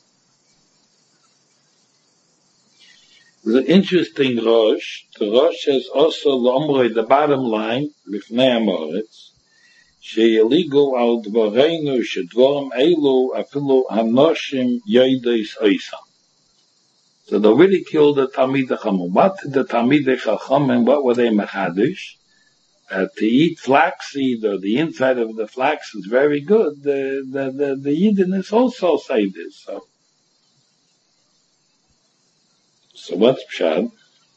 The interesting Rosh, the Rosh has also l'omroi, the bottom line, l'fnei amoretz, she'yeligu al dvoreinu shedvorim elu afilu hanoshim yoideis oisam. So they ridiculed the Talmidei Chachamim. What did the Talmidei Chachamim, what were they mechadish? Uh, to eat flaxseed or the inside of the flax is very good. The the the, the Yiddinis also say this. So, so what's Pshad?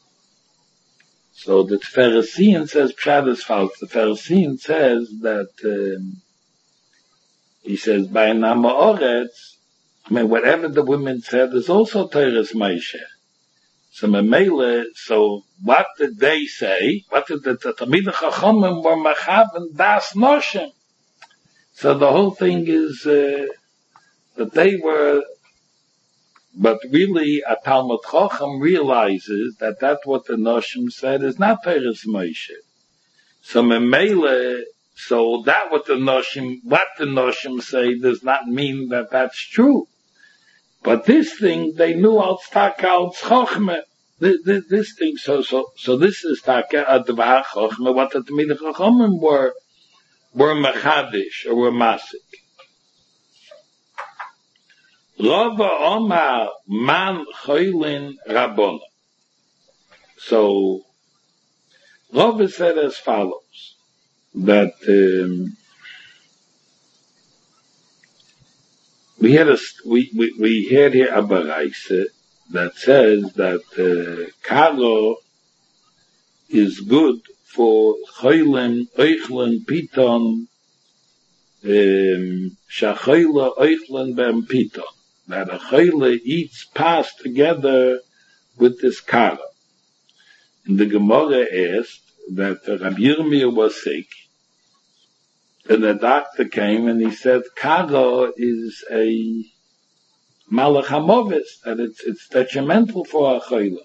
So the Pharisee says Pshad is false. The Pharisee says that um, he says by Nama'oretz, I mean whatever the women said is also Teres Moshe. So Memele, so what did they say? What did the Talmidei Chachamim were machaven das noshim? So the whole thing is uh, that they were, but really a Talmud Chacham realizes that that's what the noshim said is not Teres Moshe. So Memele, so that what the noshim, what the noshim say does not mean that that's true. But this thing, they knew al tztaka al tzchochme. This, this, this thing, so, so, so this is taka advar chochme, what the Talmidei Chachamim were, were mechadish, or were masik. Rava Omar man choylin rabona. So, Rava said as follows, that, um, We had a we we, we had here a baraisa that says that uh, karo is good for choylem, oichlem, piton, shachoyle, oichlem, bem piton. That a choyle eats pas together with this karo. And the Gemara asked that Rabbi Yirmiyah was sick. And the doctor came and he said, Karo is a malach hamovis, that it's, it's detrimental for a chayla.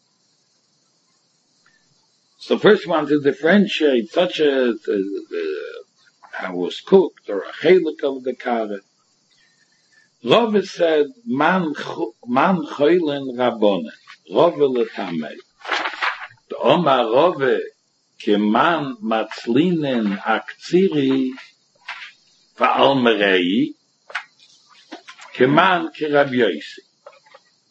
So first we want to differentiate such a, uh, how it was cooked, or a chaylik of the karo. Rava said, man, man choylin rabbonen, Rava letamei. The Omar Rava, keman matzlinen aktsiri va'almerei, keman ke Rabbi Yossi.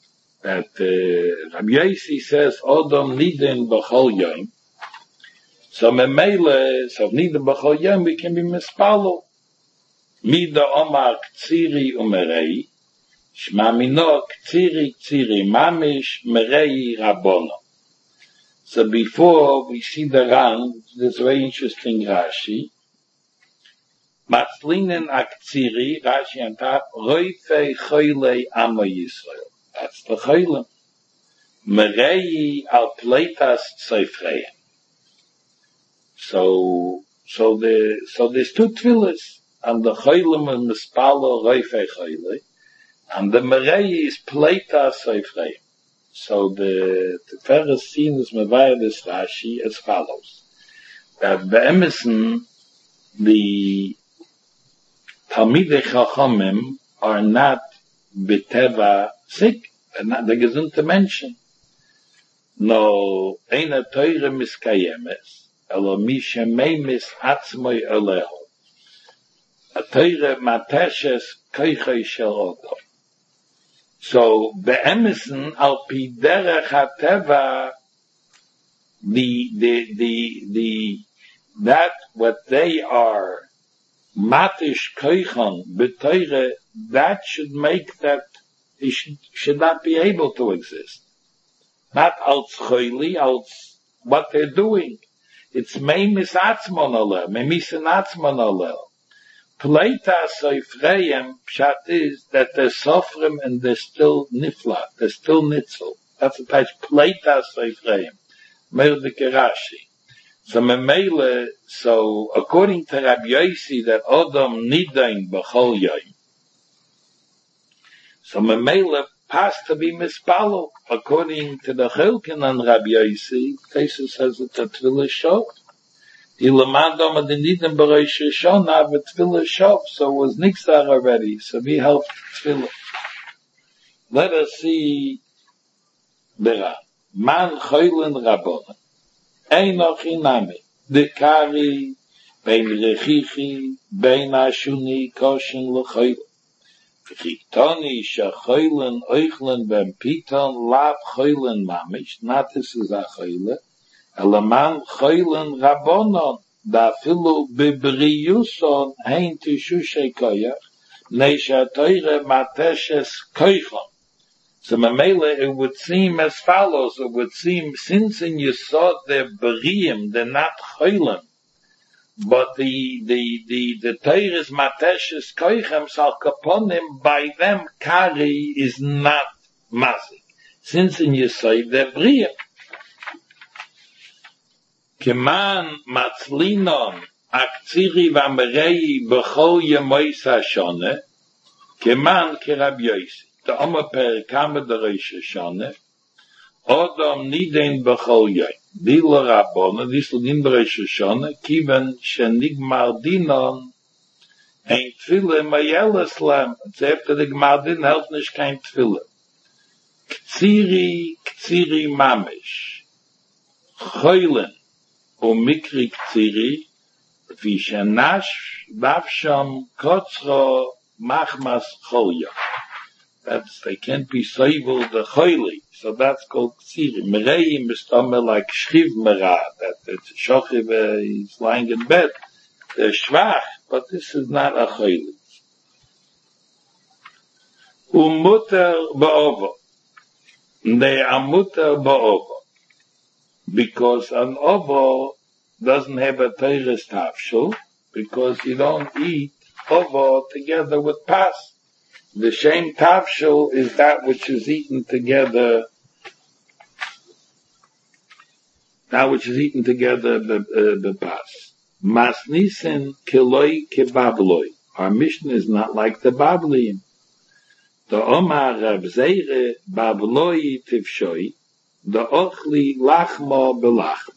That uh, Rabbi Yossi says, Odom niden b'chol yom. So memele, so neither b'chol yom we can be mispalo. Mida omar ktsiri umerei, shma mino ktsiri ktsiri mamish merei rabono. So before we see the Ran, there's a very interesting Rashi. Matzlinen aktsiri, Rashi on top, roifei choylei amo Yisrael. That's the choylem. Merei al pleitas tzofreim. So, so the, so there's two tefillas, and the choylem and mispalo roifei choylei, and the merei is pleitas tzofreim. So the, the first scene is Mevaya this Rashi as follows. That be'emison, the Talmidei Chachamim are not beteva sick, they're not, they're gesund to mention. No, eine teure miskayemes, elo mi shemeimis atzmoi oleho. A teure mateshes koichoi shel odom. So, be'emison al pi derech hateva, the, the, the, the, that what they are, matish koichon, beteure, that should make that, it should, should not be able to exist. Not als choyli, als what they're doing. It's meimis atzmon oleh, meimisen atzmon oleh. Pleita soifreim, pshat is that they're sofrim and they're still nifla, they're still nitzel. That's the type, pleita soifreim. Merdeke Rashi. So memele, so according to Rabbi Yossi, that Odom nidain b'chol yoyim. So memele has to be mispalo. According to the Chilkin and Rabbi Yossi, Tesis says it's a tefillah shov. Ilamandom and the nidin b'rosh Hashanah, but tefillah shov, so it was nixar already. So we help tefillah. Let us see the man choylin rabbonon. Einoch inami, the kari, bein rechichi, bein ashuni, koshin l'choylin. V'chiktoni, shachoylin, oichlen, ben piton, lav choylin mamish, not this is a choyle, elaman choylin rabbonon, da filu bibriyuson, hein tishushe koyach, neisha teure mateshes koichon. So Mamela, it would seem as follows, it would seem, since in Yesod they're Beriyim, they're not Choylem, but the, the, the, the Teires Mateshes Koichem Sal Kaponim, by them Kari is not Mazik. Since in Yesod they're Beriyim. Keman Matzlinon, Aktsiri Vamerei B'chol Yemois HaShoneh, Keman Kerab Yosi. The Omer per Kamer the Rosh Hashanah, Odom nidein b'chol yoyim. Dilo Rabbona, this will in Rosh Hashanah, kiven shenigmar dinon, ein tefillah mayeles lem. It's after the Gmar din helft nicht kein tefillah. Ktsiri, ktsiri mamish, choylen, o mikri ktsiri, vi shenash, bavsham, kotzro, machmas cholya. That's, they can't be soivel the choyli. So that's called ktsiri. Mereim is tamel like shchiv merah, that it's shochiv, uh, he's lying in bed. They're schwach, but this is not a choyli. Umuter ba'ovo. They are muter ba'ovo. Because an ovo doesn't have a teires tafshel, because you don't eat ovo together with pas. The same tafshel is that which is eaten together, that which is eaten together the pas. Masnisen kiloi kebabloi. Our mission is not like the Bablim. The Omar Rab Zeire babloi tivshoi, the ochli lachmo belachmo.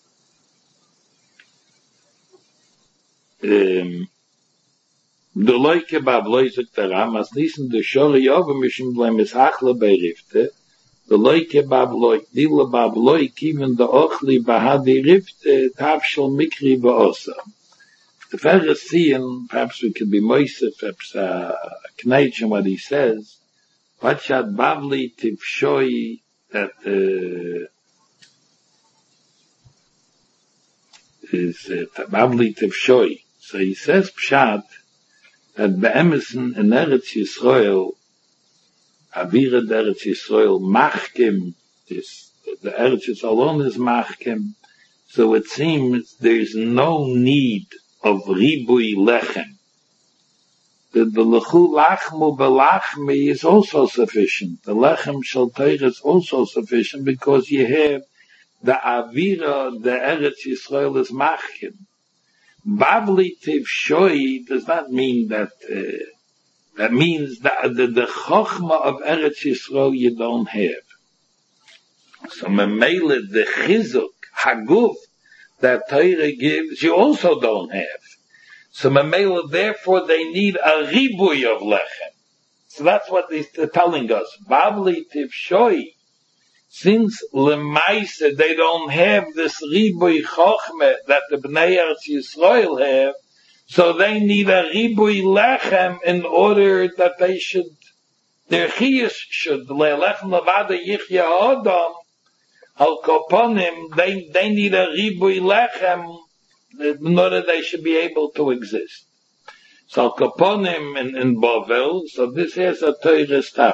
Um, The loike babloi zok taram, as nisen de shori over mishim blem is achle beirifte, the loike babloi, dile babloi kiven de ochli bahadi rifte, tafshel mikri ba'osa. The Pharisee, perhaps we could be moise, perhaps uh, knage in what he says, Pachat Bavli Tivshoi, that uh, is Tababli Tevshoi. So he says Pshat that Be'emerson in Eretz Yisrael, Avira Eretz Yisrael, Machkim, is, the Eretz Yisrael alone is Machkim. So it seems there's no need of Ribui Lechem. The, the Lechu Lachmu Belachmi is also sufficient. The Lechem Shel Torah is also sufficient because you have the Avira, the Eretz Yisrael is Machkim. Babli Tivshoi does not mean that, uh, that means that the, the Chochma of Eretz Yisrael you don't have. So Memele, the Chizuk, Haguf, that Torah gives, you also don't have. So Memele, therefore they need a Ribuy of Lechem. So that's what they're telling us. Babli Tivshoi, since Lemaisa they don't have this Ribuy Chochme that the Bnei Eretz Yisrael have, so they need a Ribuy Lechem in order that they should, their Chiyas should, Lechem Levada Yichya Adam, Al Koponim, they, they need a Ribuy Lechem in order they should be able to exist. So Al Koponim in, in Bavel, so this is a Torah stuff.